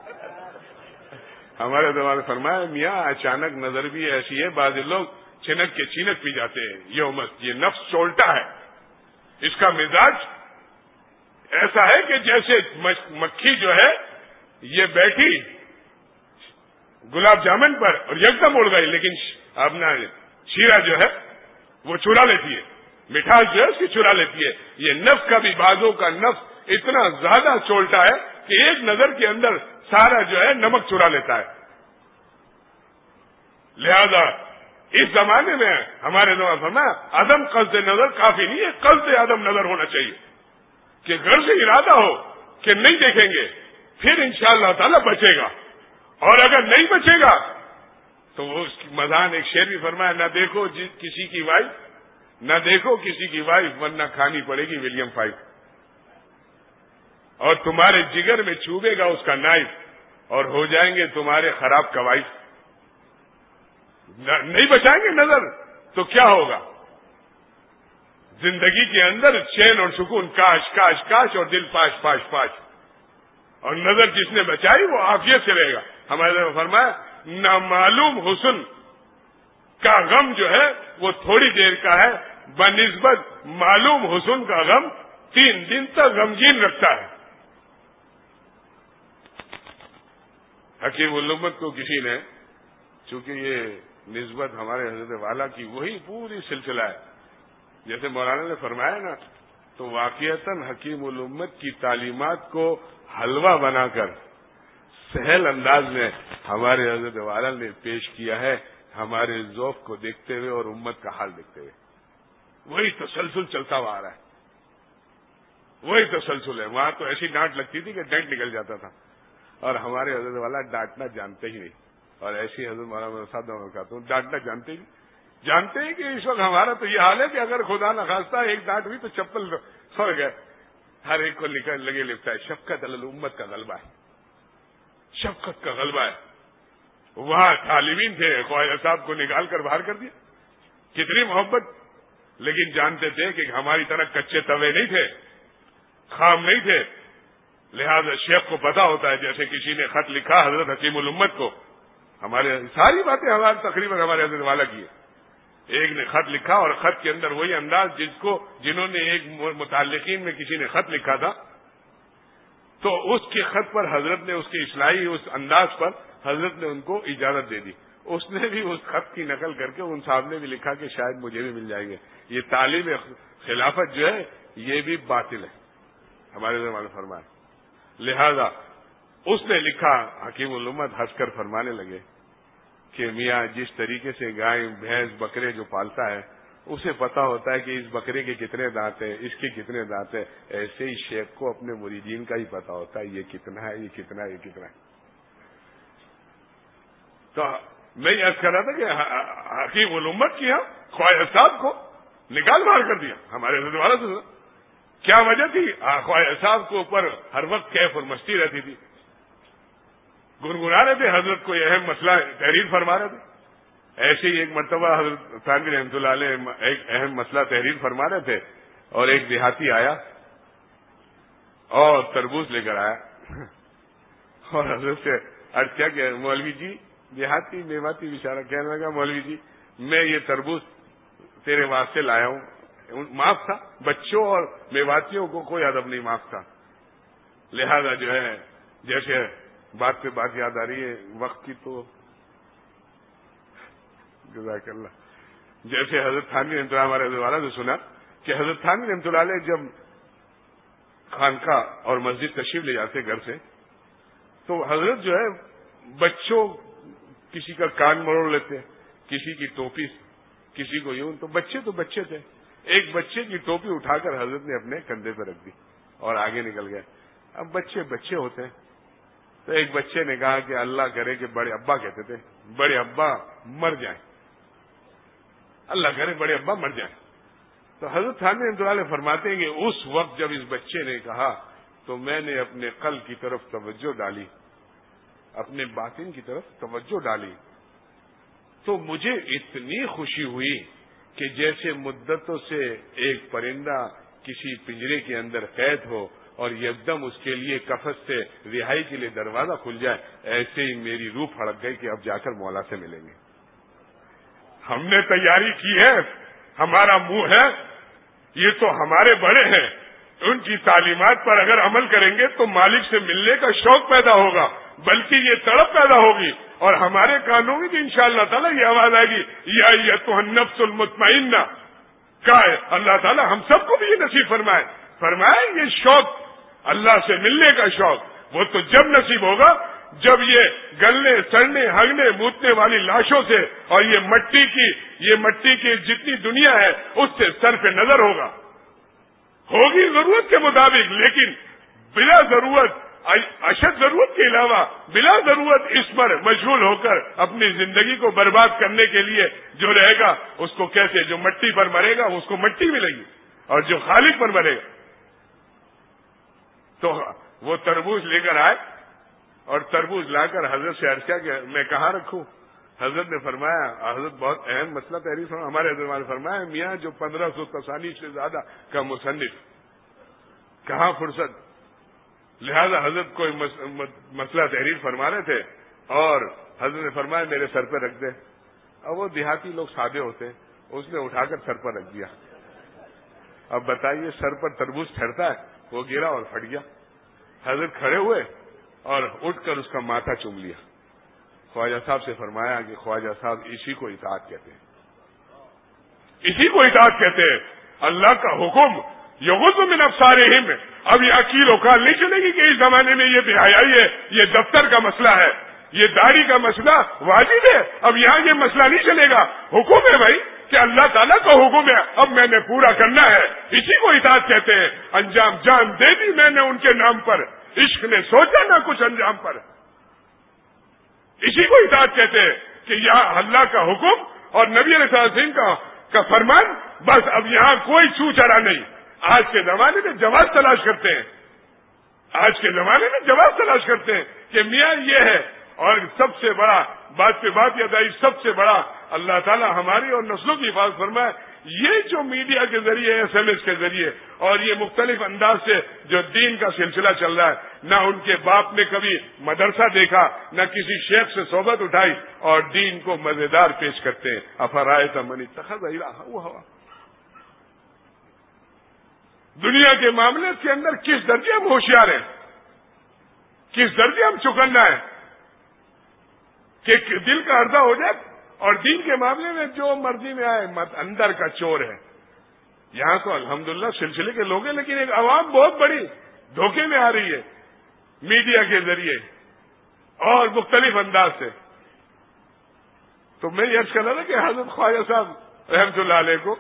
ہمارے زمانے میں فرمایا میاں اچانک نظر بھی ایسی ہے, بعض لوگ چھنک کے چینک پی جاتے ہیں. یہ نفس چولٹا ہے, اس کا مزاج ایسا ہے کہ جیسے مکھی جو ہے یہ بیٹھی گلاب جامن پر اور یکدم اڑ گئی, لیکن اپنا شیرہ جو ہے وہ چرا لیتی ہے, مٹھاس جو ہے اس کی چرا لیتی ہے. یہ نفس کا بھی بازوں کا نفس اتنا زیادہ چولٹا ہے کہ ایک نظر کے اندر سارا جو ہے نمک چرا لیتا ہے. لہذا اس زمانے میں ہمارے زمانے فرمایا عدم قصد نظر کافی نہیں ہے, قصد عدم نظر ہونا چاہیے کہ گھر سے ارادہ ہو کہ نہیں دیکھیں گے, پھر انشاءاللہ تعالی بچے گا. اور اگر نہیں بچے گا تو وہ اس کی مذہان ایک شعر بھی فرمایا, نہ دیکھو کسی کی وائف, نہ دیکھو کسی کی وائف ورنہ کھانی پڑے گی ولیم 5, اور تمہارے جگر میں چوبے گا اس کا نائف, اور ہو جائیں گے تمہارے خراب قوائف. نہیں بچائیں گے نظر تو کیا ہوگا؟ زندگی کے اندر چین اور سکون کاش کاش کاش, اور دل پاش پاش پاش, اور نظر جس نے بچائی وہ عافیت سے رہے گا. ہمارے فرمایا نامعلوم حسن کا غم جو ہے وہ تھوڑی دیر کا ہے, بنسبت معلوم حسن کا غم 3 دن تک غمگین رکھتا ہے. حکیم الامت کو کسی نے, چونکہ یہ نسبت ہمارے حضرت والا کی وہی پوری سلسلہ ہے, جیسے مولانا نے فرمایا نا, تو واقعتاً حکیم الامت کی تعلیمات کو حلوہ بنا کر سہل انداز میں ہمارے حضرت والا نے پیش کیا ہے, ہمارے ذوق کو دیکھتے ہوئے اور امت کا حال دیکھتے ہوئے. وہی تسلسل چلتا ہوا آ رہا ہے, وہی تسلسل ہے. وہاں تو ایسی ڈانٹ لگتی تھی کہ ڈینٹ نکل جاتا تھا, اور ہمارے حضرت والا ڈانٹنا جانتے ہی نہیں. اور ایسی حضرت مولانا صاحب میں کہتا ہوں ڈانٹنا جانتے ہی نہیں. جانتے ہیں کہ اس وقت ہمارا تو یہ حال ہے کہ اگر خدا نخواستہ ایک ڈانٹ ہوئی تو چپل سڑ گئے, ہر ایک کو لگے لپٹا ہے. شفقت علی الامت کا غلبہ ہے, شفقت کا غلبہ ہے. وہاں طالبین تھے, خواجہ صاحب کو نکال کر باہر کر دیا. کتنی محبت, لیکن جانتے تھے کہ ہماری طرح کچے توے نہیں تھے, خام نہیں تھے. لہذا شیخ کو پتا ہوتا ہے, جیسے کسی نے خط لکھا حضرت حکیم الامت کو, ہمارے ساری باتیں ہمارے تقریباً ہمارے حضرت والا کی ہے. ایک نے خط لکھا, اور خط کے اندر وہی انداز جنہوں نے ایک متعلقین میں کسی نے خط لکھا تھا, تو اس کے خط پر حضرت نے اس کے اصلاحی اس انداز پر حضرت نے ان کو اجازت دے دی. اس نے بھی اس خط کی نقل کر کے ان صاحب نے بھی لکھا کہ شاید مجھے بھی مل جائیں گے. یہ تعلیم خلافت جو ہے یہ بھی باطل ہے, ہمارے زمانے میں فرمایا. لہذا اس نے لکھا, حکیم الامت ہنس کر فرمانے لگے کہ میاں جس طریقے سے گائے بھینس بکرے جو پالتا ہے اسے پتا ہوتا ہے کہ اس بکرے کے کتنے دانت ہیں, اس کے کتنے دانت ہیں, ایسے ہی شیخ کو اپنے مریدین کا ہی پتا ہوتا ہے یہ کتنا ہے, یہ کتنا ہے, یہ کتنا ہے. تو میں یہ عرض کر رہا تھا کہ حکیم الامت کی خواجہ صاحب کو نکال باہر کر دیا ہمارے حضرت والا سے. کیا وجہ تھی؟ خواجہ صاحب کے اوپر ہر وقت کیف اور مستی رہتی تھی, گنگنا رہے تھے. حضرت کو یہ اہم مسئلہ تحریر فرما رہے تھے. ایسے ہی ایک مرتبہ حضرت تھانوی رحمۃ اللہ علیہ ایک اہم مسئلہ تحریر فرما رہے تھے, اور ایک دیہاتی آیا اور تربوز لے کر آیا, اور حضرت سے عرض کیا کہ مولوی جی, دیہاتی میواتی بیچارہ کہنے لگا مولوی جی میں یہ تربوز تیرے واسطے لایا ہوں. معاف تھا, بچوں اور میواتیوں کو کوئی ادب نہیں معاف تھا. لہذا جو ہے جیسے بات پہ بات یاد آ رہی ہے وقت کی, تو جزاک اللہ, جیسے حضرت تھانوی رحمۃ اللہ ہمارے حضرت والا سے سنا کہ حضرت تھانوی رحمۃ اللہ علیہ جب خانقاہ اور مسجد تشریف لے جاتے گھر سے تو حضرت جو ہے بچوں کسی کا کان مروڑ لیتے، کسی کی ٹوپی، کسی کو یوں، تو بچے تھے، ایک بچے کی ٹوپی اٹھا کر حضرت نے اپنے کندھے پہ رکھ دی اور آگے نکل گئے۔ اب بچے ہوتے ہیں، تو ایک بچے نے کہا کہ اللہ کرے کہ بڑے ابا کہتے تھے، بڑے ابا مر جائیں، اللہ کرے بڑے ابا مر جائیں۔ تو حضرت تھانوی رحمۃ اللہ علیہ فرماتے ہیں کہ اس وقت جب اس بچے نے کہا تو میں نے اپنے قلب کی طرف توجہ ڈالی، اپنے باطن کی طرف توجہ ڈالی، تو مجھے اتنی خوشی ہوئی کہ جیسے مدتوں سے ایک پرندہ کسی پنجرے کے اندر قید ہو اور یکدم اس کے لیے قفس سے رہائی کے لیے دروازہ کھل جائے، ایسے ہی میری روح پھڑک گئی کہ اب جا کر مولا سے ملیں گے۔ ہم نے تیاری کی ہے، ہمارا منہ ہے، یہ تو ہمارے بڑے ہیں، ان کی تعلیمات پر اگر عمل کریں گے تو مالک سے ملنے کا شوق پیدا ہوگا، بلکہ یہ تڑپ پیدا ہوگی، اور ہمارے کانوں میں بھی انشاءاللہ تعالیٰ یہ آواز آئے گی، یا ایتھا النفس المطمئنہ کا اللہ تعالیٰ ہم سب کو بھی یہ نصیب فرمائے یہ شوق، اللہ سے ملنے کا شوق، وہ تو جب نصیب ہوگا جب یہ گلنے سڑنے ہگنے موتنے والی لاشوں سے اور یہ مٹی کی جتنی دنیا ہے اس سے سر پہ نظر ہوگی ضرورت کے مطابق، لیکن بلا ضرورت، اشد ضرورت کے علاوہ بلا ضرورت اس پر مشغول ہو کر اپنی زندگی کو برباد کرنے کے لیے جو رہے گا اس کو کیسے، جو مٹی پر مرے گا اس کو مٹی ملے گی، اور جو خالق پر مرے گا۔ تو وہ تربوز لے کر آئے اور تربوز لا کر حضرت سے عرض کیا کہ میں کہاں رکھوں؟ حضرت نے فرمایا، حضرت بہت اہم مسئلہ تحریر فرمایا، ہمارے حضرت نے فرمایا میاں جو 1500 تصانیف سے زیادہ کا مصنف، کہاں فرصت، لہذا حضرت کوئی مسئلہ تحریر فرما رہے تھے اور حضرت نے فرمایا میرے سر پہ رکھ دے۔ اب وہ دیہاتی لوگ سادے ہوتے ہیں، اس نے اٹھا کر سر پر رکھ دیا۔ اب بتائیے سر پر تربوز ٹھہرتا ہے، وہ گرا اور پھٹ گیا۔ حضرت کھڑے ہوئے اور اٹھ کر اس کا ماتھا چوم لیا۔ خواجہ صاحب سے فرمایا کہ خواجہ صاحب اسی کو اطاعت کہتے ہیں، اسی کو اطاعت کہتے ہیں، اللہ کا حکم یغض من ابصارہم۔ اب یہ عقیل وکال نہیں چلے گی کہ اس زمانے میں یہ بے حیائی ہے، یہ دفتر کا مسئلہ ہے، یہ داڑھی کا مسئلہ واجب ہے، اب یہاں یہ مسئلہ نہیں چلے گا، حکم ہے بھائی کہ اللہ تعالیٰ کا حکم ہے، اب میں نے پورا کرنا ہے، اسی کو اطاعت کہتے ہیں۔ انجام جان دے دی میں نے ان کے نام پر، عشق نے سوچا نہ کچھ انجام پر، اسی کو اطاعت کہتے ہیں کہ یہاں اللہ کا حکم اور نبی علیہ السلام کا فرمان، بس اب یہاں کوئی چھو چرا نہیں۔ آج کے زمانے میں جواز تلاش کرتے ہیں، آج کے زمانے میں جواز تلاش کرتے ہیں کہ میاں یہ ہے، اور سب سے بڑا بات پہ بات یاد آئی، سب سے بڑا اللہ تعالیٰ ہماری اور نسلوں کی حفاظت فرمائے، یہ جو میڈیا کے ذریعے SMS کے ذریعے اور یہ مختلف انداز سے جو دین کا سلسلہ چل رہا ہے، نہ ان کے باپ نے کبھی مدرسہ دیکھا، نہ کسی شیخ سے صحبت اٹھائی، اور دین کو مزیدار پیش کرتے ہیں۔ افرأیت من اتخذ الہہ ہوا۔ دنیا کے معاملے کے اندر کس درجے ہم ہوشیار ہیں، کس درجے ہم چکنا ہے کہ دل کا عرضہ ہو جائے، اور دین کے معاملے میں جو مرضی میں آئے، مت اندر کا چور ہے۔ یہاں تو الحمدللہ سلسلے کے لوگ ہیں، لیکن ایک عوام بہت بڑی دھوکے میں آ رہی ہے میڈیا کے ذریعے اور مختلف انداز سے۔ تو میں یہ عرض کر رہا تھا کہ حضرت خواجہ صاحب رحمۃ اللہ علیہ کو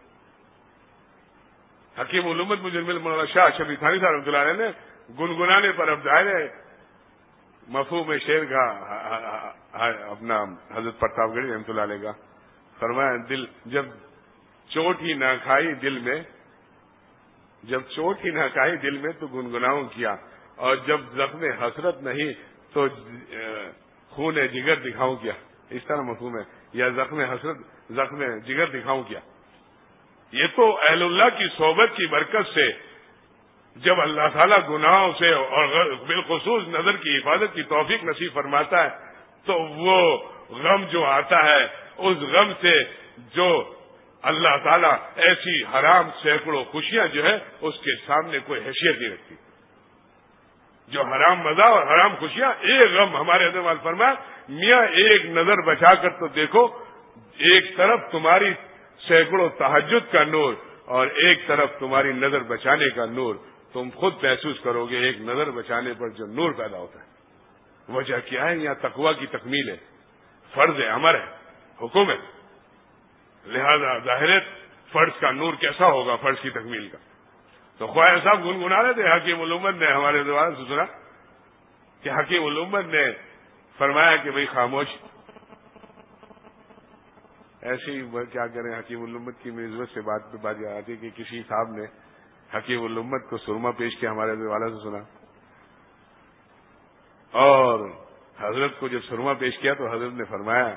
حکیم علومت مجرم مولانا شاہ اشرف تھانوی صاحب رحمۃ اللہ علیہ نے گنگنانے پر، اب ظاہر ہے مفہوم شعر کا اپنا حضرت پرتاپ گڑھی رحمۃ اللہ علیہ کا فرمایا، دل جب چوٹ ہی نہ کھائی دل میں، جب چوٹ ہی نہ کھائی دل میں تو گنگناؤں کیا، اور جب زخم حسرت نہیں تو خون جگر دکھاؤں کیا، اس طرح مفہوم ہے، یا زخم حسرت زخم جگر دکھاؤں کیا۔ یہ تو اہل اللہ کی صحبت کی برکت سے جب اللہ تعالیٰ گناہوں سے اور بالخصوص نظر کی حفاظت کی توفیق نصیب فرماتا ہے تو وہ غم جو آتا ہے، اس غم سے جو اللہ تعالیٰ ایسی حرام سینکڑوں خوشیاں جو ہے اس کے سامنے کوئی حیثیت نہیں رکھتی۔ جو حرام مزہ اور حرام خوشیاں، ایک غم ہمارے حضرت فرمایا، میاں ایک نظر بچا کر تو دیکھو، ایک طرف تمہاری سینکڑوں تہجد کا نور اور ایک طرف تمہاری نظر بچانے کا نور. تم خود محسوس کرو گے ایک نظر بچانے پر جو نور پیدا ہوتا ہے. وجہ کیا ہے؟ یہاں تقویٰ کی تکمیل ہے، فرض ہے، امر ہے، حکم ہے. لہذا ظاہر ہے فرض کا نور کیسا ہوگا فرض کی تکمیل کا. تو خواجہ صاحب گنگنا رہے تھے. حکیم الامت نے ہمارے دوبارہ سے سنا کہ حکیم الامت نے فرمایا کہ بھئی خاموش. ایسے ہی کیا کریں، حکیم الامت کی نسبت سے بات پہ بات آتی ہے کہ کسی صاحب نے حکیم الامت کو سرما پیش کیا ہمارے والا سے سنا، اور حضرت کو جب سرما پیش کیا تو حضرت نے فرمایا،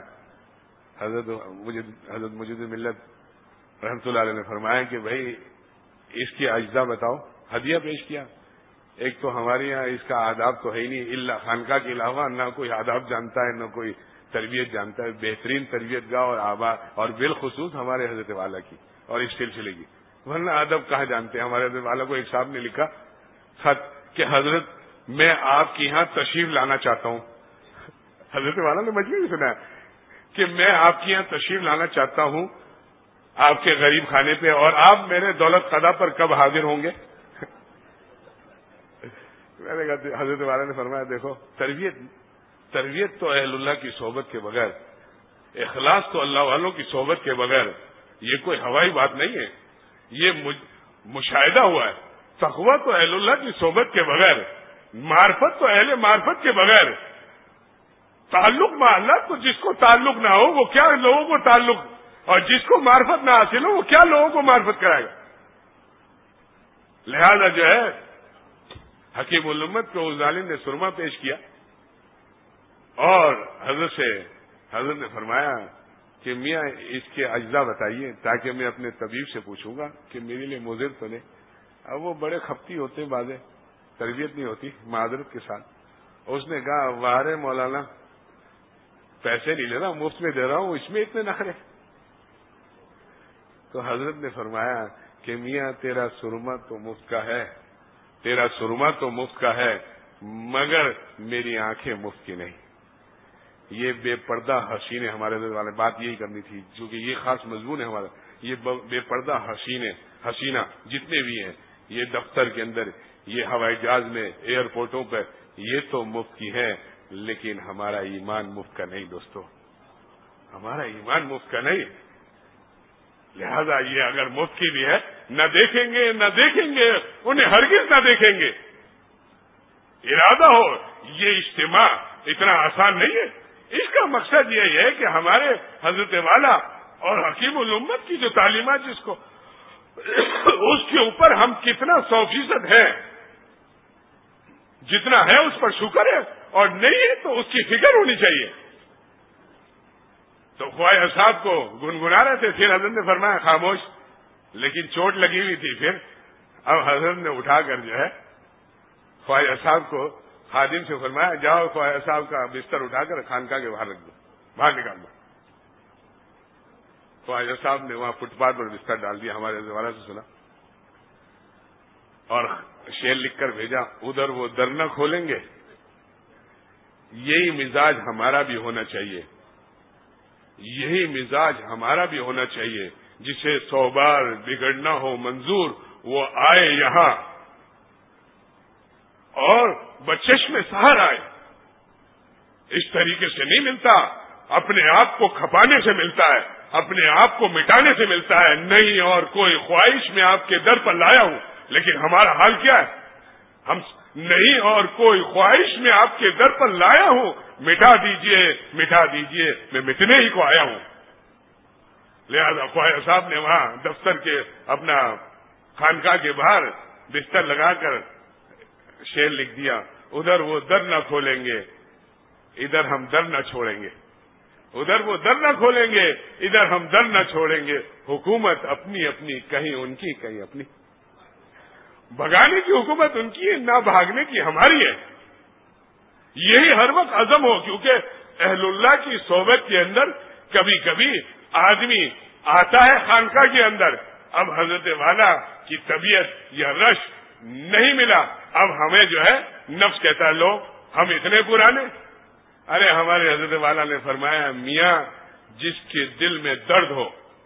حضرت مجید ملت رحمت اللہ علیہ نے فرمایا کہ بھائی اس کے اجزاء بتاؤ. ہدیہ پیش کیا. ایک تو ہمارے یہاں اس کا آداب تو ہے ہی نہیں، الا خانقاہ کے علاوہ نہ کوئی آداب جانتا ہے نہ کوئی تربیت جانتا ہے. بہترین تربیت گاہ اور آبا اور بالخصوص ہمارے حضرت والا کی اور اس سلسلے کی، ورنہ ادب کہاں جانتے ہیں. ہمارے حضرت والا کو ایک صاحب نے لکھا خط کہ حضرت میں آپ کے یہاں تشریف لانا چاہتا ہوں. حضرت والا نے مجھے بھی سنا کہ میں آپ کے یہاں تشریف لانا چاہتا ہوں آپ کے غریب خانے پہ، اور آپ میرے دولت قضا پر کب حاضر ہوں گے؟ میں نے کہا حضرت والا نے فرمایا دیکھو تربیت تو اہل اللہ کی صحبت کے بغیر، اخلاص تو اللہ والوں کی صحبت کے بغیر یہ کوئی ہوائی بات نہیں ہے، یہ مشاہدہ ہوا ہے. تقویٰ تو اہل اللہ کی صحبت کے بغیر، معرفت تو اہل معرفت کے بغیر، تعلق مع اللہ تو جس کو تعلق نہ ہو وہ کیا لوگوں کو تعلق، اور جس کو معرفت نہ حاصل ہو وہ کیا لوگوں کو معرفت کرائے گا. لہذا جو ہے حکیم الامت کو اس ظالم نے سرما پیش کیا اور حضرت نے فرمایا کہ میاں اس کے اجزاء بتائیے تاکہ میں اپنے طبیب سے پوچھوں گا کہ میرے لیے مضر تو نہیں. اب وہ بڑے کھپتی ہوتے ہیں، بازے تربیت نہیں ہوتی معذرت کے ساتھ. اس نے کہا واہ مولانا پیسے نہیں لے رہا، مفت میں دے رہا ہوں، اس میں اتنے نخرے. تو حضرت نے فرمایا کہ میاں تیرا سرما تو مفت کا ہے، تیرا سرما تو مفت کا ہے، مگر میری آنکھیں مفت کی نہیں. یہ بے پردہ حسینے، ہمارے والے بات یہی کرنی تھی کیونکہ یہ خاص مضمون ہے ہمارا. یہ بے پردہ حسینہ جتنے بھی ہیں، یہ دفتر کے اندر، یہ ہوائی جہاز میں، ایئرپورٹوں پر، یہ تو مفت کی ہے، لیکن ہمارا ایمان مفت کا نہیں دوستو، ہمارا ایمان مفت کا نہیں. لہذا یہ اگر مفت کی بھی ہے، نہ دیکھیں گے انہیں ہرگز نہ دیکھیں گے. ارادہ ہو، یہ اجتماع اتنا آسان نہیں ہے. اس کا مقصد یہ ہے کہ ہمارے حضرت والا اور حکیم الامت کی جو تعلیمات جس کو اس کے اوپر ہم کتنا 100% ہے، جتنا ہے اس پر شکر ہے، اور نہیں ہے تو اس کی فکر ہونی چاہیے. تو خواجہ صاحب کو گنگنا رہے تھے، پھر حضرت نے فرمایا خاموش، لیکن چوٹ لگی ہوئی تھی. پھر اب حضرت نے اٹھا کر جو ہے خواجہ صاحب کو خادم سے فرمایا جاؤ خواجہ صاحب کا بستر اٹھا کر خانقاہ کے باہر رکھ دو، باہر نکال دو. خواجہ صاحب نے وہاں فٹ پاتھ پر بستر ڈال دیا، ہمارے دوبارہ سے سنا، اور شعر لکھ کر بھیجا ادھر وہ در نہ کھولیں گے. یہی مزاج ہمارا بھی ہونا چاہیے، یہی مزاج ہمارا بھی ہونا چاہیے. جسے 100 بار بگڑنا ہو منظور وہ آئے یہاں اور بچشم سحر آئے. اس طریقے سے نہیں ملتا، اپنے آپ کو کھپانے سے ملتا ہے، اپنے آپ کو مٹانے سے ملتا ہے. نہیں اور کوئی خواہش میں آپ کے در پر لایا ہوں، لیکن ہمارا حال کیا ہے؟ ہم نہیں اور کوئی خواہش میں آپ کے در پر لایا ہوں، مٹا دیجئے میں مٹنے ہی کو آیا ہوں. لہذا خواجہ صاحب نے وہاں دفتر کے اپنا خانقاہ کے باہر بستر لگا کر شعر لکھ دیا ادھر وہ در نہ کھولیں گے ادھر ہم در نہ چھوڑیں گے، ادھر وہ در نہ کھولیں گے ادھر ہم در نہ چھوڑیں گے. حکومت اپنی اپنی، کہیں ان کی کہیں اپنی. بھگانے کی حکومت ان کی ہے، نہ بھاگنے کی ہماری ہے. یہی ہر وقت عزم ہو، کیونکہ اہل اللہ کی صحبت کے اندر کبھی کبھی آدمی آتا ہے خانقاہ کے اندر. اب حضرت والا کی طبیعت یا رش نہیں ملا، اب ہمیں جو ہے نفس کہتا ہے لو ہم اتنے پرانے. ارے ہمارے حضرت والا نے فرمایا میاں جس کے دل میں درد ہو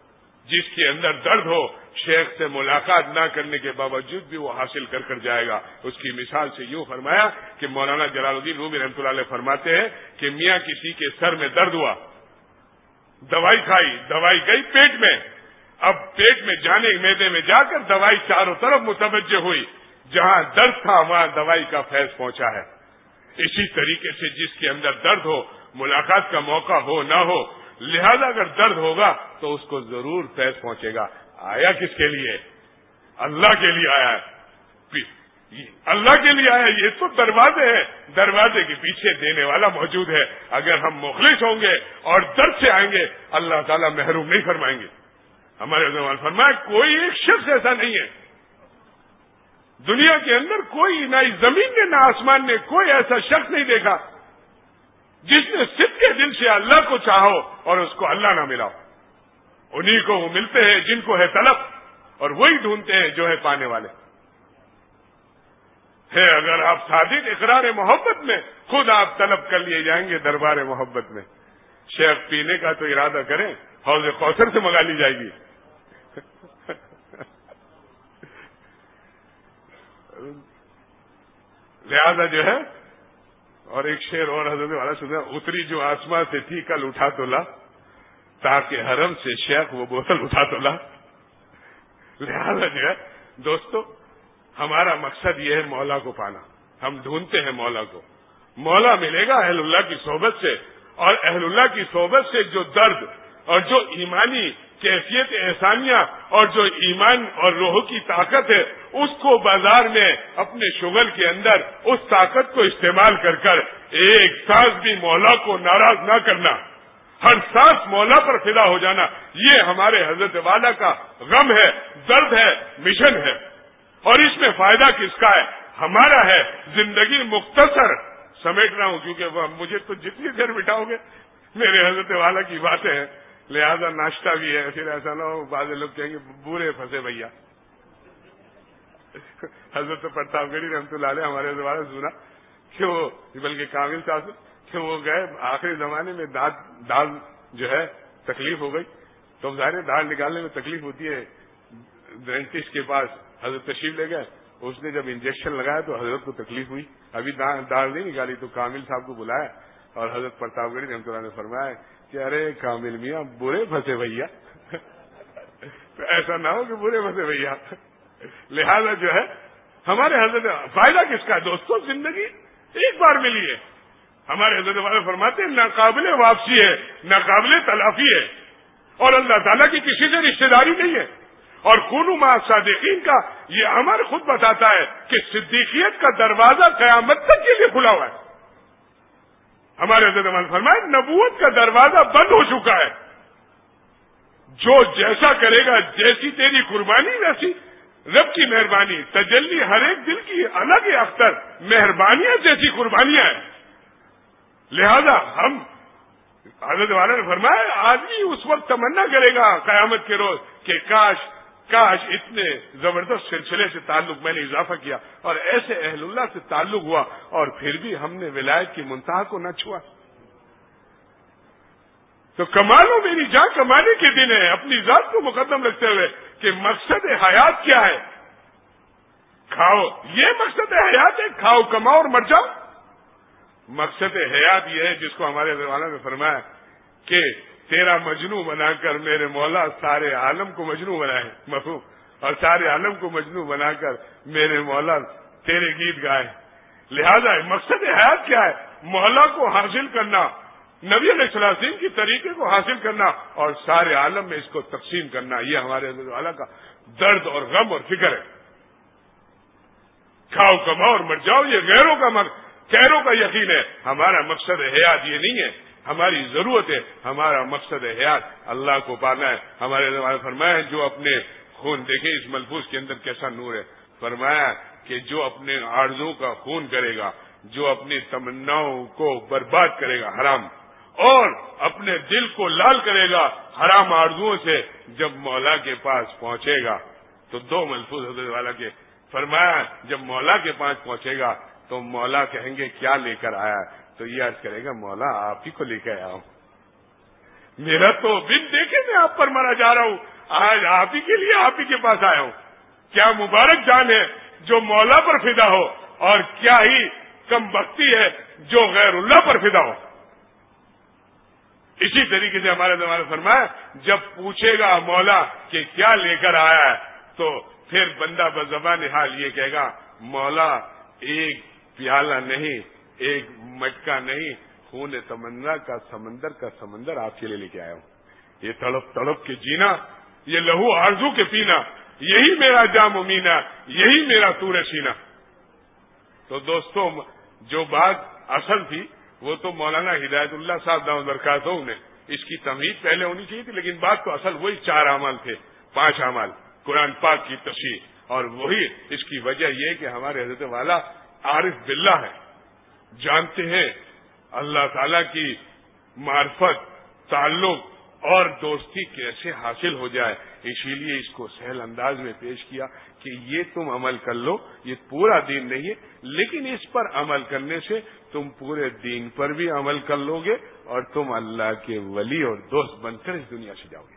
جس کے اندر درد ہو شیخ سے ملاقات نہ کرنے کے باوجود بھی وہ حاصل کر جائے گا. اس کی مثال سے یوں فرمایا کہ مولانا جلال الدین رومی رحمۃ اللہ علیہ فرماتے ہیں کہ میاں کسی کے سر میں درد ہوا, دوائی کھائی, دوائی گئی پیٹ میں, اب پیٹ میں جانے معدے میں جا کر دوائی چاروں طرف متوجہ ہوئی, جہاں درد تھا وہاں دوائی کا فیض پہنچا ہے. اسی طریقے سے جس کے اندر درد ہو, ملاقات کا موقع ہو نہ ہو, لہذا اگر درد ہوگا تو اس کو ضرور فیض پہنچے گا. آیا کس کے لیے؟ اللہ کے لیے آیا ہے, اللہ کے لیے آیا. یہ تو دروازے ہیں, دروازے کے پیچھے دینے والا موجود ہے. اگر ہم مخلص ہوں گے اور درد سے آئیں گے اللہ تعالیٰ محروم نہیں فرمائیں گے. ہمارے زمان فرمایا کوئی ایک شخص ایسا نہیں ہے دنیا کے اندر, کوئی نہ زمین نے نہ آسمان نے کوئی ایسا شخص نہیں دیکھا جس نے صدق کے دل سے اللہ کو چاہو اور اس کو اللہ نہ ملا. انہی کو وہ ملتے ہیں جن کو ہے طلب, اور وہی ڈھونڈتے ہیں جو ہے پانے والے ہے. اگر آپ صادق اقرار محبت میں خود آپ طلب کر لیے جائیں گے دربار محبت میں. شیخ پینے کا تو ارادہ کریں, حوض کوثر سے منگا لی جائے گی. لہذا جو ہے, اور ایک شعر اور حضرت والا سنا, اتری جو آسمان سے تھی کل اٹھا تو لا, تاکہ حرم سے شیخ وہ بوتل اٹھا تو لا. لہذا جو ہے دوستو, ہمارا مقصد یہ ہے مولا کو پانا. ہم ڈھونڈتے ہیں مولا کو, مولا ملے گا اہل اللہ کی صحبت سے, اور اہل اللہ کی صحبت سے جو درد اور جو ایمانی کیفیت احسانیہ اور جو ایمان اور روح کی طاقت ہے اس کو بازار میں اپنے شغل کے اندر اس طاقت کو استعمال کر ایک سانس بھی مولا کو ناراض نہ کرنا, ہر سانس مولا پر فدا ہو جانا, یہ ہمارے حضرت والا کا غم ہے, درد ہے, مشن ہے. اور اس میں فائدہ کس کا ہے؟ ہمارا ہے. زندگی مختصر سمیٹ رہا ہوں کیونکہ مجھے تو جتنی دیر بٹھاؤ گے میرے حضرت والا کی باتیں ہیں, لہذا ناشتہ بھی ہے. پھر ایسا نہ ہو بعض لوگ کہیں گے بورے پھنسے بھیا. حضرت پرتاپ گڑھی رحمۃ اللہ علیہ ہمارے حضرت والا سنا کہ وہ, بلکہ کامل صاحب کہ وہ گئے آخری زمانے میں دال جو ہے تکلیف ہو گئی, تو ظاہر دال نکالنے میں تکلیف ہوتی ہے. ڈینٹسٹ کے پاس حضرت تشریف لے گئے, اس نے جب انجیکشن لگایا تو حضرت کو تکلیف ہوئی, ابھی دال نہیں نکالی, تو کامل صاحب کو بلایا اور حضرت پرتاپ گڑھی رحمۃ اللہ نے فرمایا کہ ارے کامل میاں برے پھنسے بھیا. تو ایسا نہ ہو کہ برے پھنسے بھیا. لہذا جو ہے ہمارے حضرت, فائدہ کس کا ہے دوستوں؟ زندگی ایک بار ملی ہے. ہمارے حضرت والے فرماتے ہیں ناقابل واپسی ہے, ناقابل تلافی ہے, اور اللہ تعالیٰ کی کسی سے رشتہ داری نہیں ہے. اور کونوا مع الصادقین کا یہ امر خود بتاتا ہے کہ صدیقیت کا دروازہ قیامت تک کے لیے کھلا ہوا ہے. ہمارے حضرت والے فرمائے نبوت کا دروازہ بند ہو چکا ہے. جو جیسا کرے گا, جیسی تیری قربانی ویسی رب کی مہربانی. تجلی ہر ایک دل کی الگ ہی اختر مہربانیاں جیسی قربانیاں ہیں. لہذا ہم حضرت والا نے فرمایا آدمی اس وقت تمنا کرے گا قیامت کے روز کہ کاش اتنے زبردست سلسلے سے تعلق میں نے اضافہ کیا اور ایسے اہل اللہ سے تعلق ہوا اور پھر بھی ہم نے ولایت کی منتہا کو نہ چھوا. تو کمالو میری جان کمانے کے دن ہے, اپنی ذات کو مقدم رکھتے ہوئے کہ مقصد حیات کیا ہے؟ کھاؤ, یہ مقصد حیات ہے, کھاؤ کماؤ اور مر جاؤ. مقصد حیات یہ ہے جس کو ہمارے والا نے فرمایا کہ تیرا مجنو بنا کر میرے مولا سارے عالم کو مجنو بنائے, مفہوم, اور سارے عالم کو مجنو بنا کر میرے مولا تیرے گیت گائے. لہذا مقصد حیات کیا ہے؟ مولا کو حاصل کرنا, نبی علیہ السلام کی طریقے کو حاصل کرنا اور سارے عالم میں اس کو تقسیم کرنا. یہ ہمارے حضرت والا کا درد اور غم اور فکر ہے. کھاؤ کماؤ اور مر جاؤ, یہ غیروں کا یقین ہے. ہمارا مقصد حیات یہ نہیں ہے, ہماری ضرورت ہے, ہمارا مقصد حیات اللہ کو پانا ہے. ہمارے نے فرمایا جو اپنے خون دیکھے اس ملفوظ کے اندر کیسا نور ہے. فرمایا کہ جو اپنے آرزو کا خون کرے گا, جو اپنی تمناؤں کو برباد کرے گا حرام, اور اپنے دل کو لال کرے گا حرام آرزوؤں سے, جب مولا کے پاس پہنچے گا تو دو ملفوظ حضرت والا کے فرمایا جب مولا کے پاس پہنچے گا تو مولا کہیں گے کیا لے کر آیا, تو یہ عرض کرے گا مولا آپ ہی کو لے کے آیا ہوں, میرا تو بن دیکھے میں آپ پر مرا جا رہا ہوں, آج آپ ہی کے لیے آپ ہی کے پاس آیا ہوں. کیا مبارک جان ہے جو مولا پر فدا ہو، اور کیا ہی کم بختی ہے جو غیر اللہ پر فدا ہو. اسی طریقے سے ہمارے زمانے فرمایا جب پوچھے گا مولا کہ کیا لے کر آیا ہے تو پھر بندہ بزبان حال یہ کہے گا مولا ایک پیالہ نہیں، ایک مٹکا نہیں، خون تمنا کا سمندر آپ کے لیے لے کے آیا ہوں. یہ تڑپ تڑپ کے جینا، یہ لہو آرزو کے پینا، یہی میرا جام و مینا، یہی میرا طور سینا. تو دوستوں جو بات اصل تھی وہ تو مولانا ہدایت اللہ صاحب دامت برکاتہ نے اس کی تمہید پہلے ہونی چاہیے تھی، لیکن بات تو اصل وہی 4 اعمال تھے، 5 اعمال قرآن پاک کی تشریح. اور وہی اس کی وجہ یہ کہ ہمارے حضرت والا عارف باللہ ہے، جانتے ہیں اللہ تعالی کی معرفت، تعلق اور دوستی کیسے حاصل ہو جائے. اسی لیے اس کو سہل انداز میں پیش کیا کہ یہ تم عمل کر لو، یہ پورا دین نہیں ہے، لیکن اس پر عمل کرنے سے تم پورے دین پر بھی عمل کر لو گے اور تم اللہ کے ولی اور دوست بن کر اس دنیا سے جاؤ گے.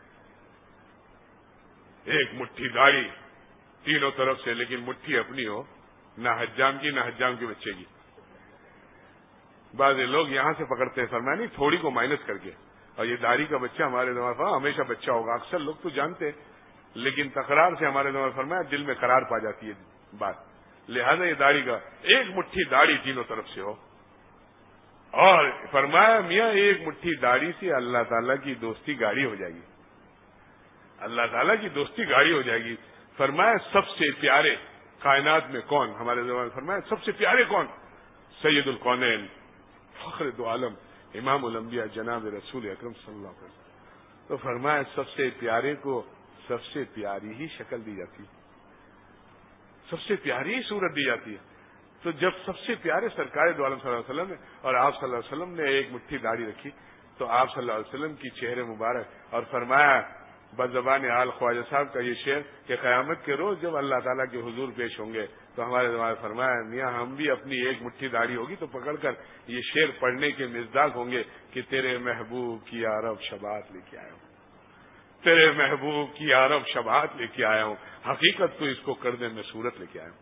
ایک مٹھی داڑھی تینوں طرف سے، لیکن مٹھی اپنی ہو، نہ حجام کی نہ حجام کے بچے کی. بعض لوگ یہاں سے پکڑتے ہیں، فرمایا نہیں تھوڑی کو مائنس کر کے، اور یہ داڑھی کا بچہ ہمارے دماغ فرمایا ہمیشہ بچہ ہوگا. اکثر لوگ تو جانتے ہیں، لیکن تکرار سے ہمارے دماغ فرمایا دل میں قرار پا جاتی ہے بات. لہذا یہ داڑھی کا ایک مٹھی داڑھی تینوں طرف سے ہو. اور فرمایا میاں ایک مٹھی داڑھی سے اللہ تعالیٰ کی دوستی گاڑی ہو جائے گی، اللہ تعالیٰ کی دوستی گاڑی ہو جائے گی. فرمایا سب سے پیارے کائنات میں کون؟ ہمارے زبان فرمایا سب سے پیارے کون؟ سید الکونین، فخر دو عالم، امام الانبیاء جناب رسول اکرم صلی اللہ علیہ وسلم. تو فرمایا سب سے پیارے کو سب سے پیاری ہی شکل دی جاتی ہے، سب سے پیاری ہی صورت دی جاتی ہے. تو جب سب سے پیارے سرکار دو عالم صلی اللہ علیہ وسلم نے اور آپ صلی اللہ علیہ وسلم نے ایک مٹھی داڑھی رکھی تو آپ صلی اللہ علیہ وسلم کی چہرے مبارک اور فرمایا بزبان حال خواجہ صاحب کا یہ شعر کہ قیامت کے روز جب اللہ تعالیٰ کے حضور پیش ہوں گے تو ہمارے زمانے فرمایا میاں ہم بھی اپنی ایک مٹھی داڑھی ہوگی تو پکڑ کر یہ شعر پڑھنے کے مزداق ہوں گے کہ تیرے محبوب کی عرب شبات لے کے آیا ہوں، تیرے محبوب کی عرب شبات لے کے آیا ہوں، حقیقت تو اس کو کردے میں صورت لے کے آیا ہوں.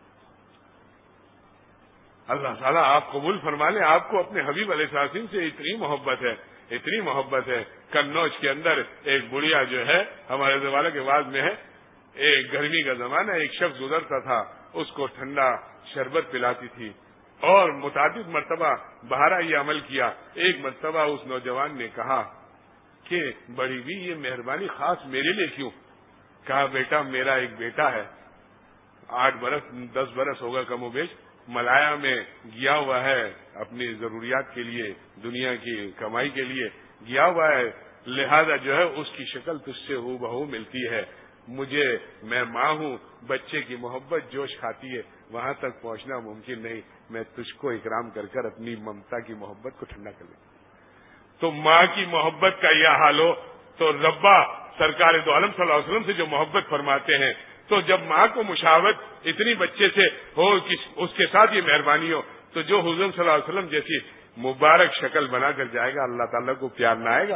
اللہ تعالیٰ آپ قبول فرما لیں. آپ کو اپنے حبیب علیہ السلام سے اتنی محبت ہے، اتنی محبت ہے. قنوج کے اندر ایک بڑھیا جو ہے ہمارے زمانے کے بعد میں ہے، ایک گرمی کا زمانہ، ایک شخص گزرتا تھا، اس کو ٹھنڈا شربت پلاتی تھی اور متعدد مرتبہ بہارا یہ عمل کیا. ایک مرتبہ اس نوجوان نے کہا کہ بڑی بھی یہ مہربانی خاص میرے لیے کیوں؟ کہا بیٹا میرا ایک بیٹا ہے، 8 برس 10 برس ہوگا کم و بیش، ملایا میں گیا ہوا ہے اپنی ضروریات کے لیے، دنیا کی کمائی کے لیے گیا ہوا ہے، لہذا جو ہے اس کی شکل تجھ سے ہو بہو ملتی ہے. مجھے میں ماں ہوں، بچے کی محبت جوش کھاتی ہے، وہاں تک پہنچنا ممکن نہیں، میں تجھ کو اکرام کر کر اپنی ممتا کی محبت کو ٹھنڈا کر لوں. تو ماں کی محبت کا یہ حال ہو تو ربا سرکار دو عالم صلی اللہ علیہ وسلم سے جو محبت فرماتے ہیں، تو جب ماں کو مشاورت اتنی بچے سے ہو اس کے ساتھ یہ مہربانی ہو تو جو حضور صلی اللہ علیہ وسلم جیسی مبارک شکل بنا کر جائے گا اللہ تعالیٰ کو پیار نہ آئے گا.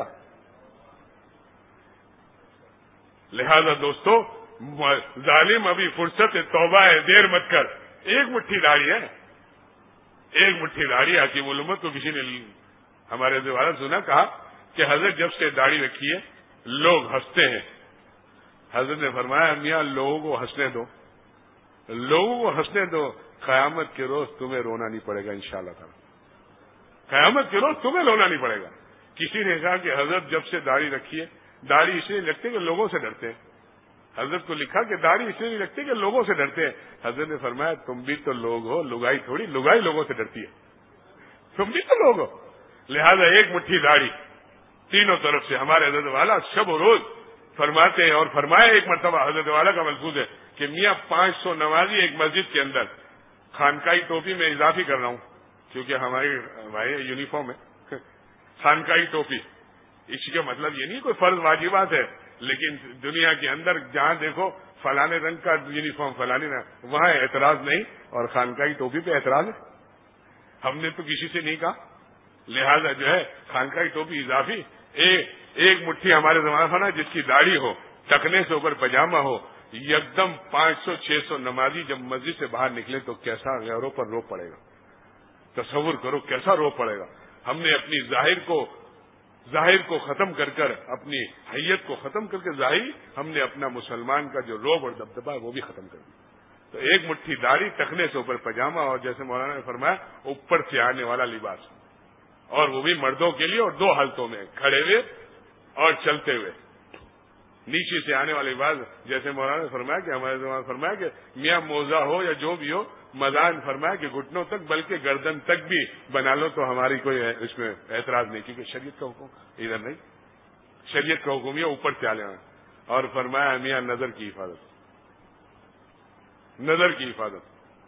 لہذا دوستو ظالم ابھی فرصت توبہ ہے، دیر مت کر. ایک مٹھی داڑھی ہے، ایک مٹھی داڑھی. حکیم الامت کو کسی نے ہمارے دوبارہ سنا کہا کہ حضرت جب سے داڑھی رکھی ہے لوگ ہنستے ہیں. حضرت نے فرمایا میاں لوگوں کو ہنسنے دو، لوگوں کو ہنسنے دو، قیامت کے روز تمہیں رونا نہیں پڑے گا انشاءاللہ تعالی. قیامت کے روز تمہیں رونا نہیں پڑے گا. کسی نے کہا کہ حضرت جب سے داڑھی رکھی ہے، داڑھی اس لیے لگتی کہ لوگوں سے ڈرتے ہیں. حضرت کو لکھا کہ داڑھی اس لیے نہیں لگتی کہ لوگوں سے ڈرتے ہیں. حضرت نے فرمایا تم بھی تو لوگ ہو، لگائی تھوڑی، لگائی لوگوں سے ڈرتی ہے، تم بھی تو لوگ ہو. لہذا ایک مٹھی داڑھی تینوں طرف سے. ہمارے حضرت والا شب و روز فرماتے ہیں اور فرمایا ایک مرتبہ حضرت والا کا ملفوظ ہے کہ میاں 500 نمازی ایک مسجد کے اندر، خانقاہی ٹوپی میں اضافی کر رہا ہوں کیونکہ ہماری یونیفارم ہے خانقاہی ٹوپی. اس کا مطلب یہ نہیں کوئی فرض واجبات ہے، لیکن دنیا کے اندر جہاں دیکھو فلانے رنگ کا یونیفارم فلانے رنگ، وہاں اعتراض نہیں اور خانقاہی ٹوپی پہ اعتراض ہے. ہم نے تو کسی سے نہیں کہا. لہذا جو ہے خانقاہی ٹوپی اضافی. ایک مٹھی ہمارے زمانہ تھا نا جس کی داڑھی ہو ٹکنے سے اوپر پاجامہ ہو، یکدم 500-600 نمازی جب مسجد سے باہر نکلے تو کیسا غیروں پر رو پڑے گا. تصور کرو کیسا رو پڑے گا. ہم نے اپنی ظاہر کو ختم کر کر، اپنی حیت کو ختم کر کے ظاہر، ہم نے اپنا مسلمان کا جو روب اور دبدبا ہے وہ بھی ختم کر دیا. تو ایک مٹھی داڑھی، ٹخنے سے اوپر پاجامہ، اور جیسے مولانا نے فرمایا اوپر سے آنے والا لباس، اور وہ بھی مردوں کے لیے، اور 2 حالتوں میں، کھڑے ہوئے اور چلتے ہوئے. نیچے سے آنے والے لباس جیسے مولانا نے فرمایا کہ ہمارے زمان فرمایا کہ میاں موزہ ہو یا جو بھی ہو، مدان فرمایا کہ گھٹنوں تک بلکہ گردن تک بھی بنا لو تو ہماری کوئی اس میں اعتراض نہیں، کیونکہ شریعت کا حکم ادھر نہیں، شریعت کا حکم یہ اوپر سے آنے والا. اور فرمایا میاں نظر کی حفاظت، نظر کی حفاظت،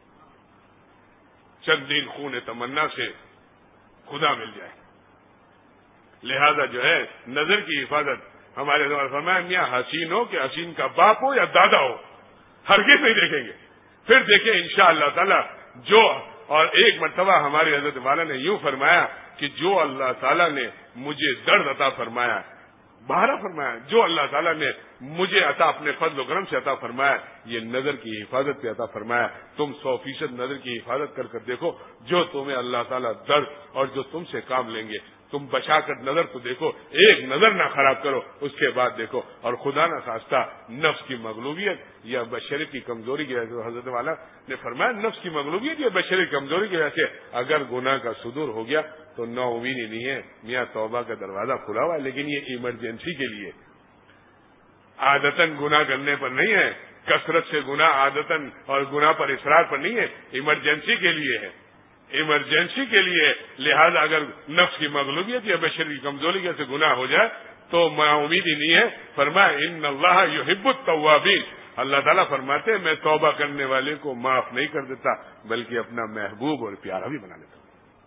چند دن خون تمنا سے خدا مل جائے، لہذا جو ہے نظر کی حفاظت. ہمارے زمان فرمایا میاں حسین ہو کہ حسین کا باپ ہو یا دادا ہو، ہرگز نہیں دیکھیں گے. پھر دیکھیں انشاءاللہ تعالی جو، اور ایک مرتبہ ہماری حضرت والا نے یوں فرمایا کہ جو اللہ تعالیٰ نے مجھے درد عطا فرمایا، بہرا فرمایا جو اللہ تعالیٰ نے مجھے عطا اپنے فضل و کرم سے عطا فرمایا، یہ نظر کی حفاظت پہ عطا فرمایا. تم 100% نظر کی حفاظت کر کر دیکھو، جو تمہیں اللہ تعالیٰ درد اور جو تم سے کام لیں گے. تم بچا کر نظر تو دیکھو، ایک نظر نہ خراب کرو، اس کے بعد دیکھو. اور خدا نہ خواستہ نفس کی مغلوبیت یا بشریت کی کمزوری کی وجہ سے، حضرت والا نے فرمایا نفس کی مغلوبیت یا بشریت کی کمزوری کی وجہ سے اگر گناہ کا صدور ہو گیا تو نا امیدی نہیں ہے، میاں توبہ کا دروازہ کھلا ہوا ہے. لیکن یہ ایمرجنسی کے لیے، عادتاً گناہ کرنے پر نہیں ہے، کثرت سے گناہ عادتاً اور گناہ پر اصرار پر نہیں ہے، ایمرجنسی کے لیے ہے، ایمرجنسی کے لیے. لہذا اگر نفس کی مغلوبیت یا بشر کی کمزوری سے گناہ ہو جائے تو نا امیدی نہیں ہے. فرمایا ان اللہ یحب التوابین، اللہ تعالیٰ فرماتے ہیں میں توبہ کرنے والے کو معاف نہیں کر دیتا بلکہ اپنا محبوب اور پیارا بھی بنا لیتا.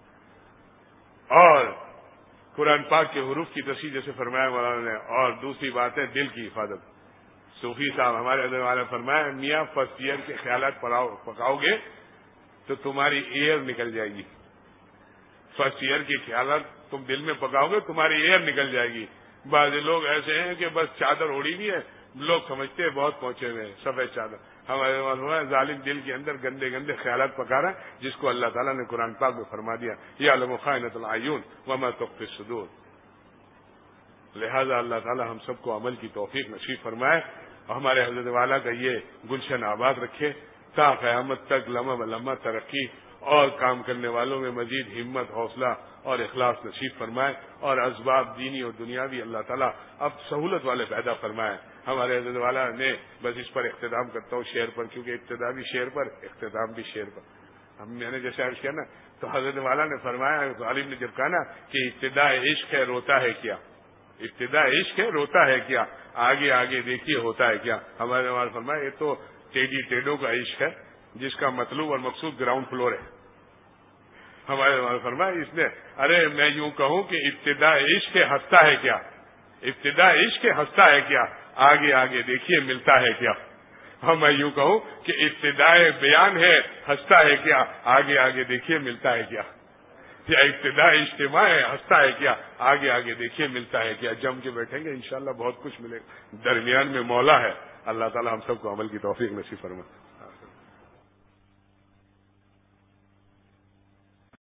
اور قرآن پاک کے حروف کی تصحیح جیسے فرمایا مولانا نے. اور دوسری بات ہے دل کی حفاظت. صوفی صاحب ہمارے حضرت والا فرمایا میاں فرسٹ ایئر کے خیالات پکاؤ گے تو تمہاری ایئر نکل جائے گی. فرسٹ ایئر کے خیالات تم دل میں پکاؤ گے تمہاری ایئر نکل جائے گی. بعض لوگ ایسے ہیں کہ بس چادر اوڑی بھی ہے، لوگ سمجھتے ہیں بہت پہنچے ہوئے ہیں، سفید چادر. ہمارے ظالم دل کے اندر گندے گندے خیالات پکا رہا ہے، جس کو اللہ تعالیٰ نے قرآن پاک میں فرما دیا یعلم خائنۃ الاعین وما تخفی الصدور. لہذا اللہ تعالیٰ ہم سب کو عمل کی توفیق نصیب فرمائے اور ہمارے حضرت والا کا یہ گلشن آباد رکھے تا قیامت تک لمحہ بلمحہ ترقی اور کام کرنے والوں میں مزید ہمت، حوصلہ اور اخلاص نصیب فرمائے. اور اسباب دینی اور دنیاوی اللہ تعالیٰ اب سہولت والے پیدا فرمائے. ہمارے حضرت والا نے بس اس پر اختتام کرتا ہوں شعر پر، کیونکہ ابتدا بھی شعر پر، اختتام بھی شعر پر. میں نے جیسے عرض کیا نا تو حضرت والا نے فرمایا، غالب نے جب کہا نا کہ ابتدا عشق ہے روتا ہے کیا، ابتدا عشق ہے روتا ہے کیا، آگے آگے دیکھیے ہوتا ہے کیا. ہمارے والا فرمایا یہ تو ٹیڈی ٹیڈوں کا عشق ہے جس کا مطلوب اور مقصود گراؤنڈ فلور ہے. ہمارے والا فرمایا اس نے ارے میں یوں کہوں کہ ابتدا عشق ہنستا ہے کیا، ابتدا عشق ہنستا ہے کیا، آگے آگے دیکھیے ملتا ہے کیا. ہاں میں یوں کہوں کہ ابتدائے بیان ہے ہنستا ہے کیا، آگے آگے دیکھیے ملتا ہے کیا. یا ابتدا اجتماع ہے ہنستا ہے کیا، آگے آگے دیکھیے ملتا ہے کیا. جم کے بیٹھیں گے انشاءاللہ بہت کچھ ملے گا. درمیان میں مولا ہے. اللہ تعالی ہم سب کو عمل کی توفیق نصیب فرمائے.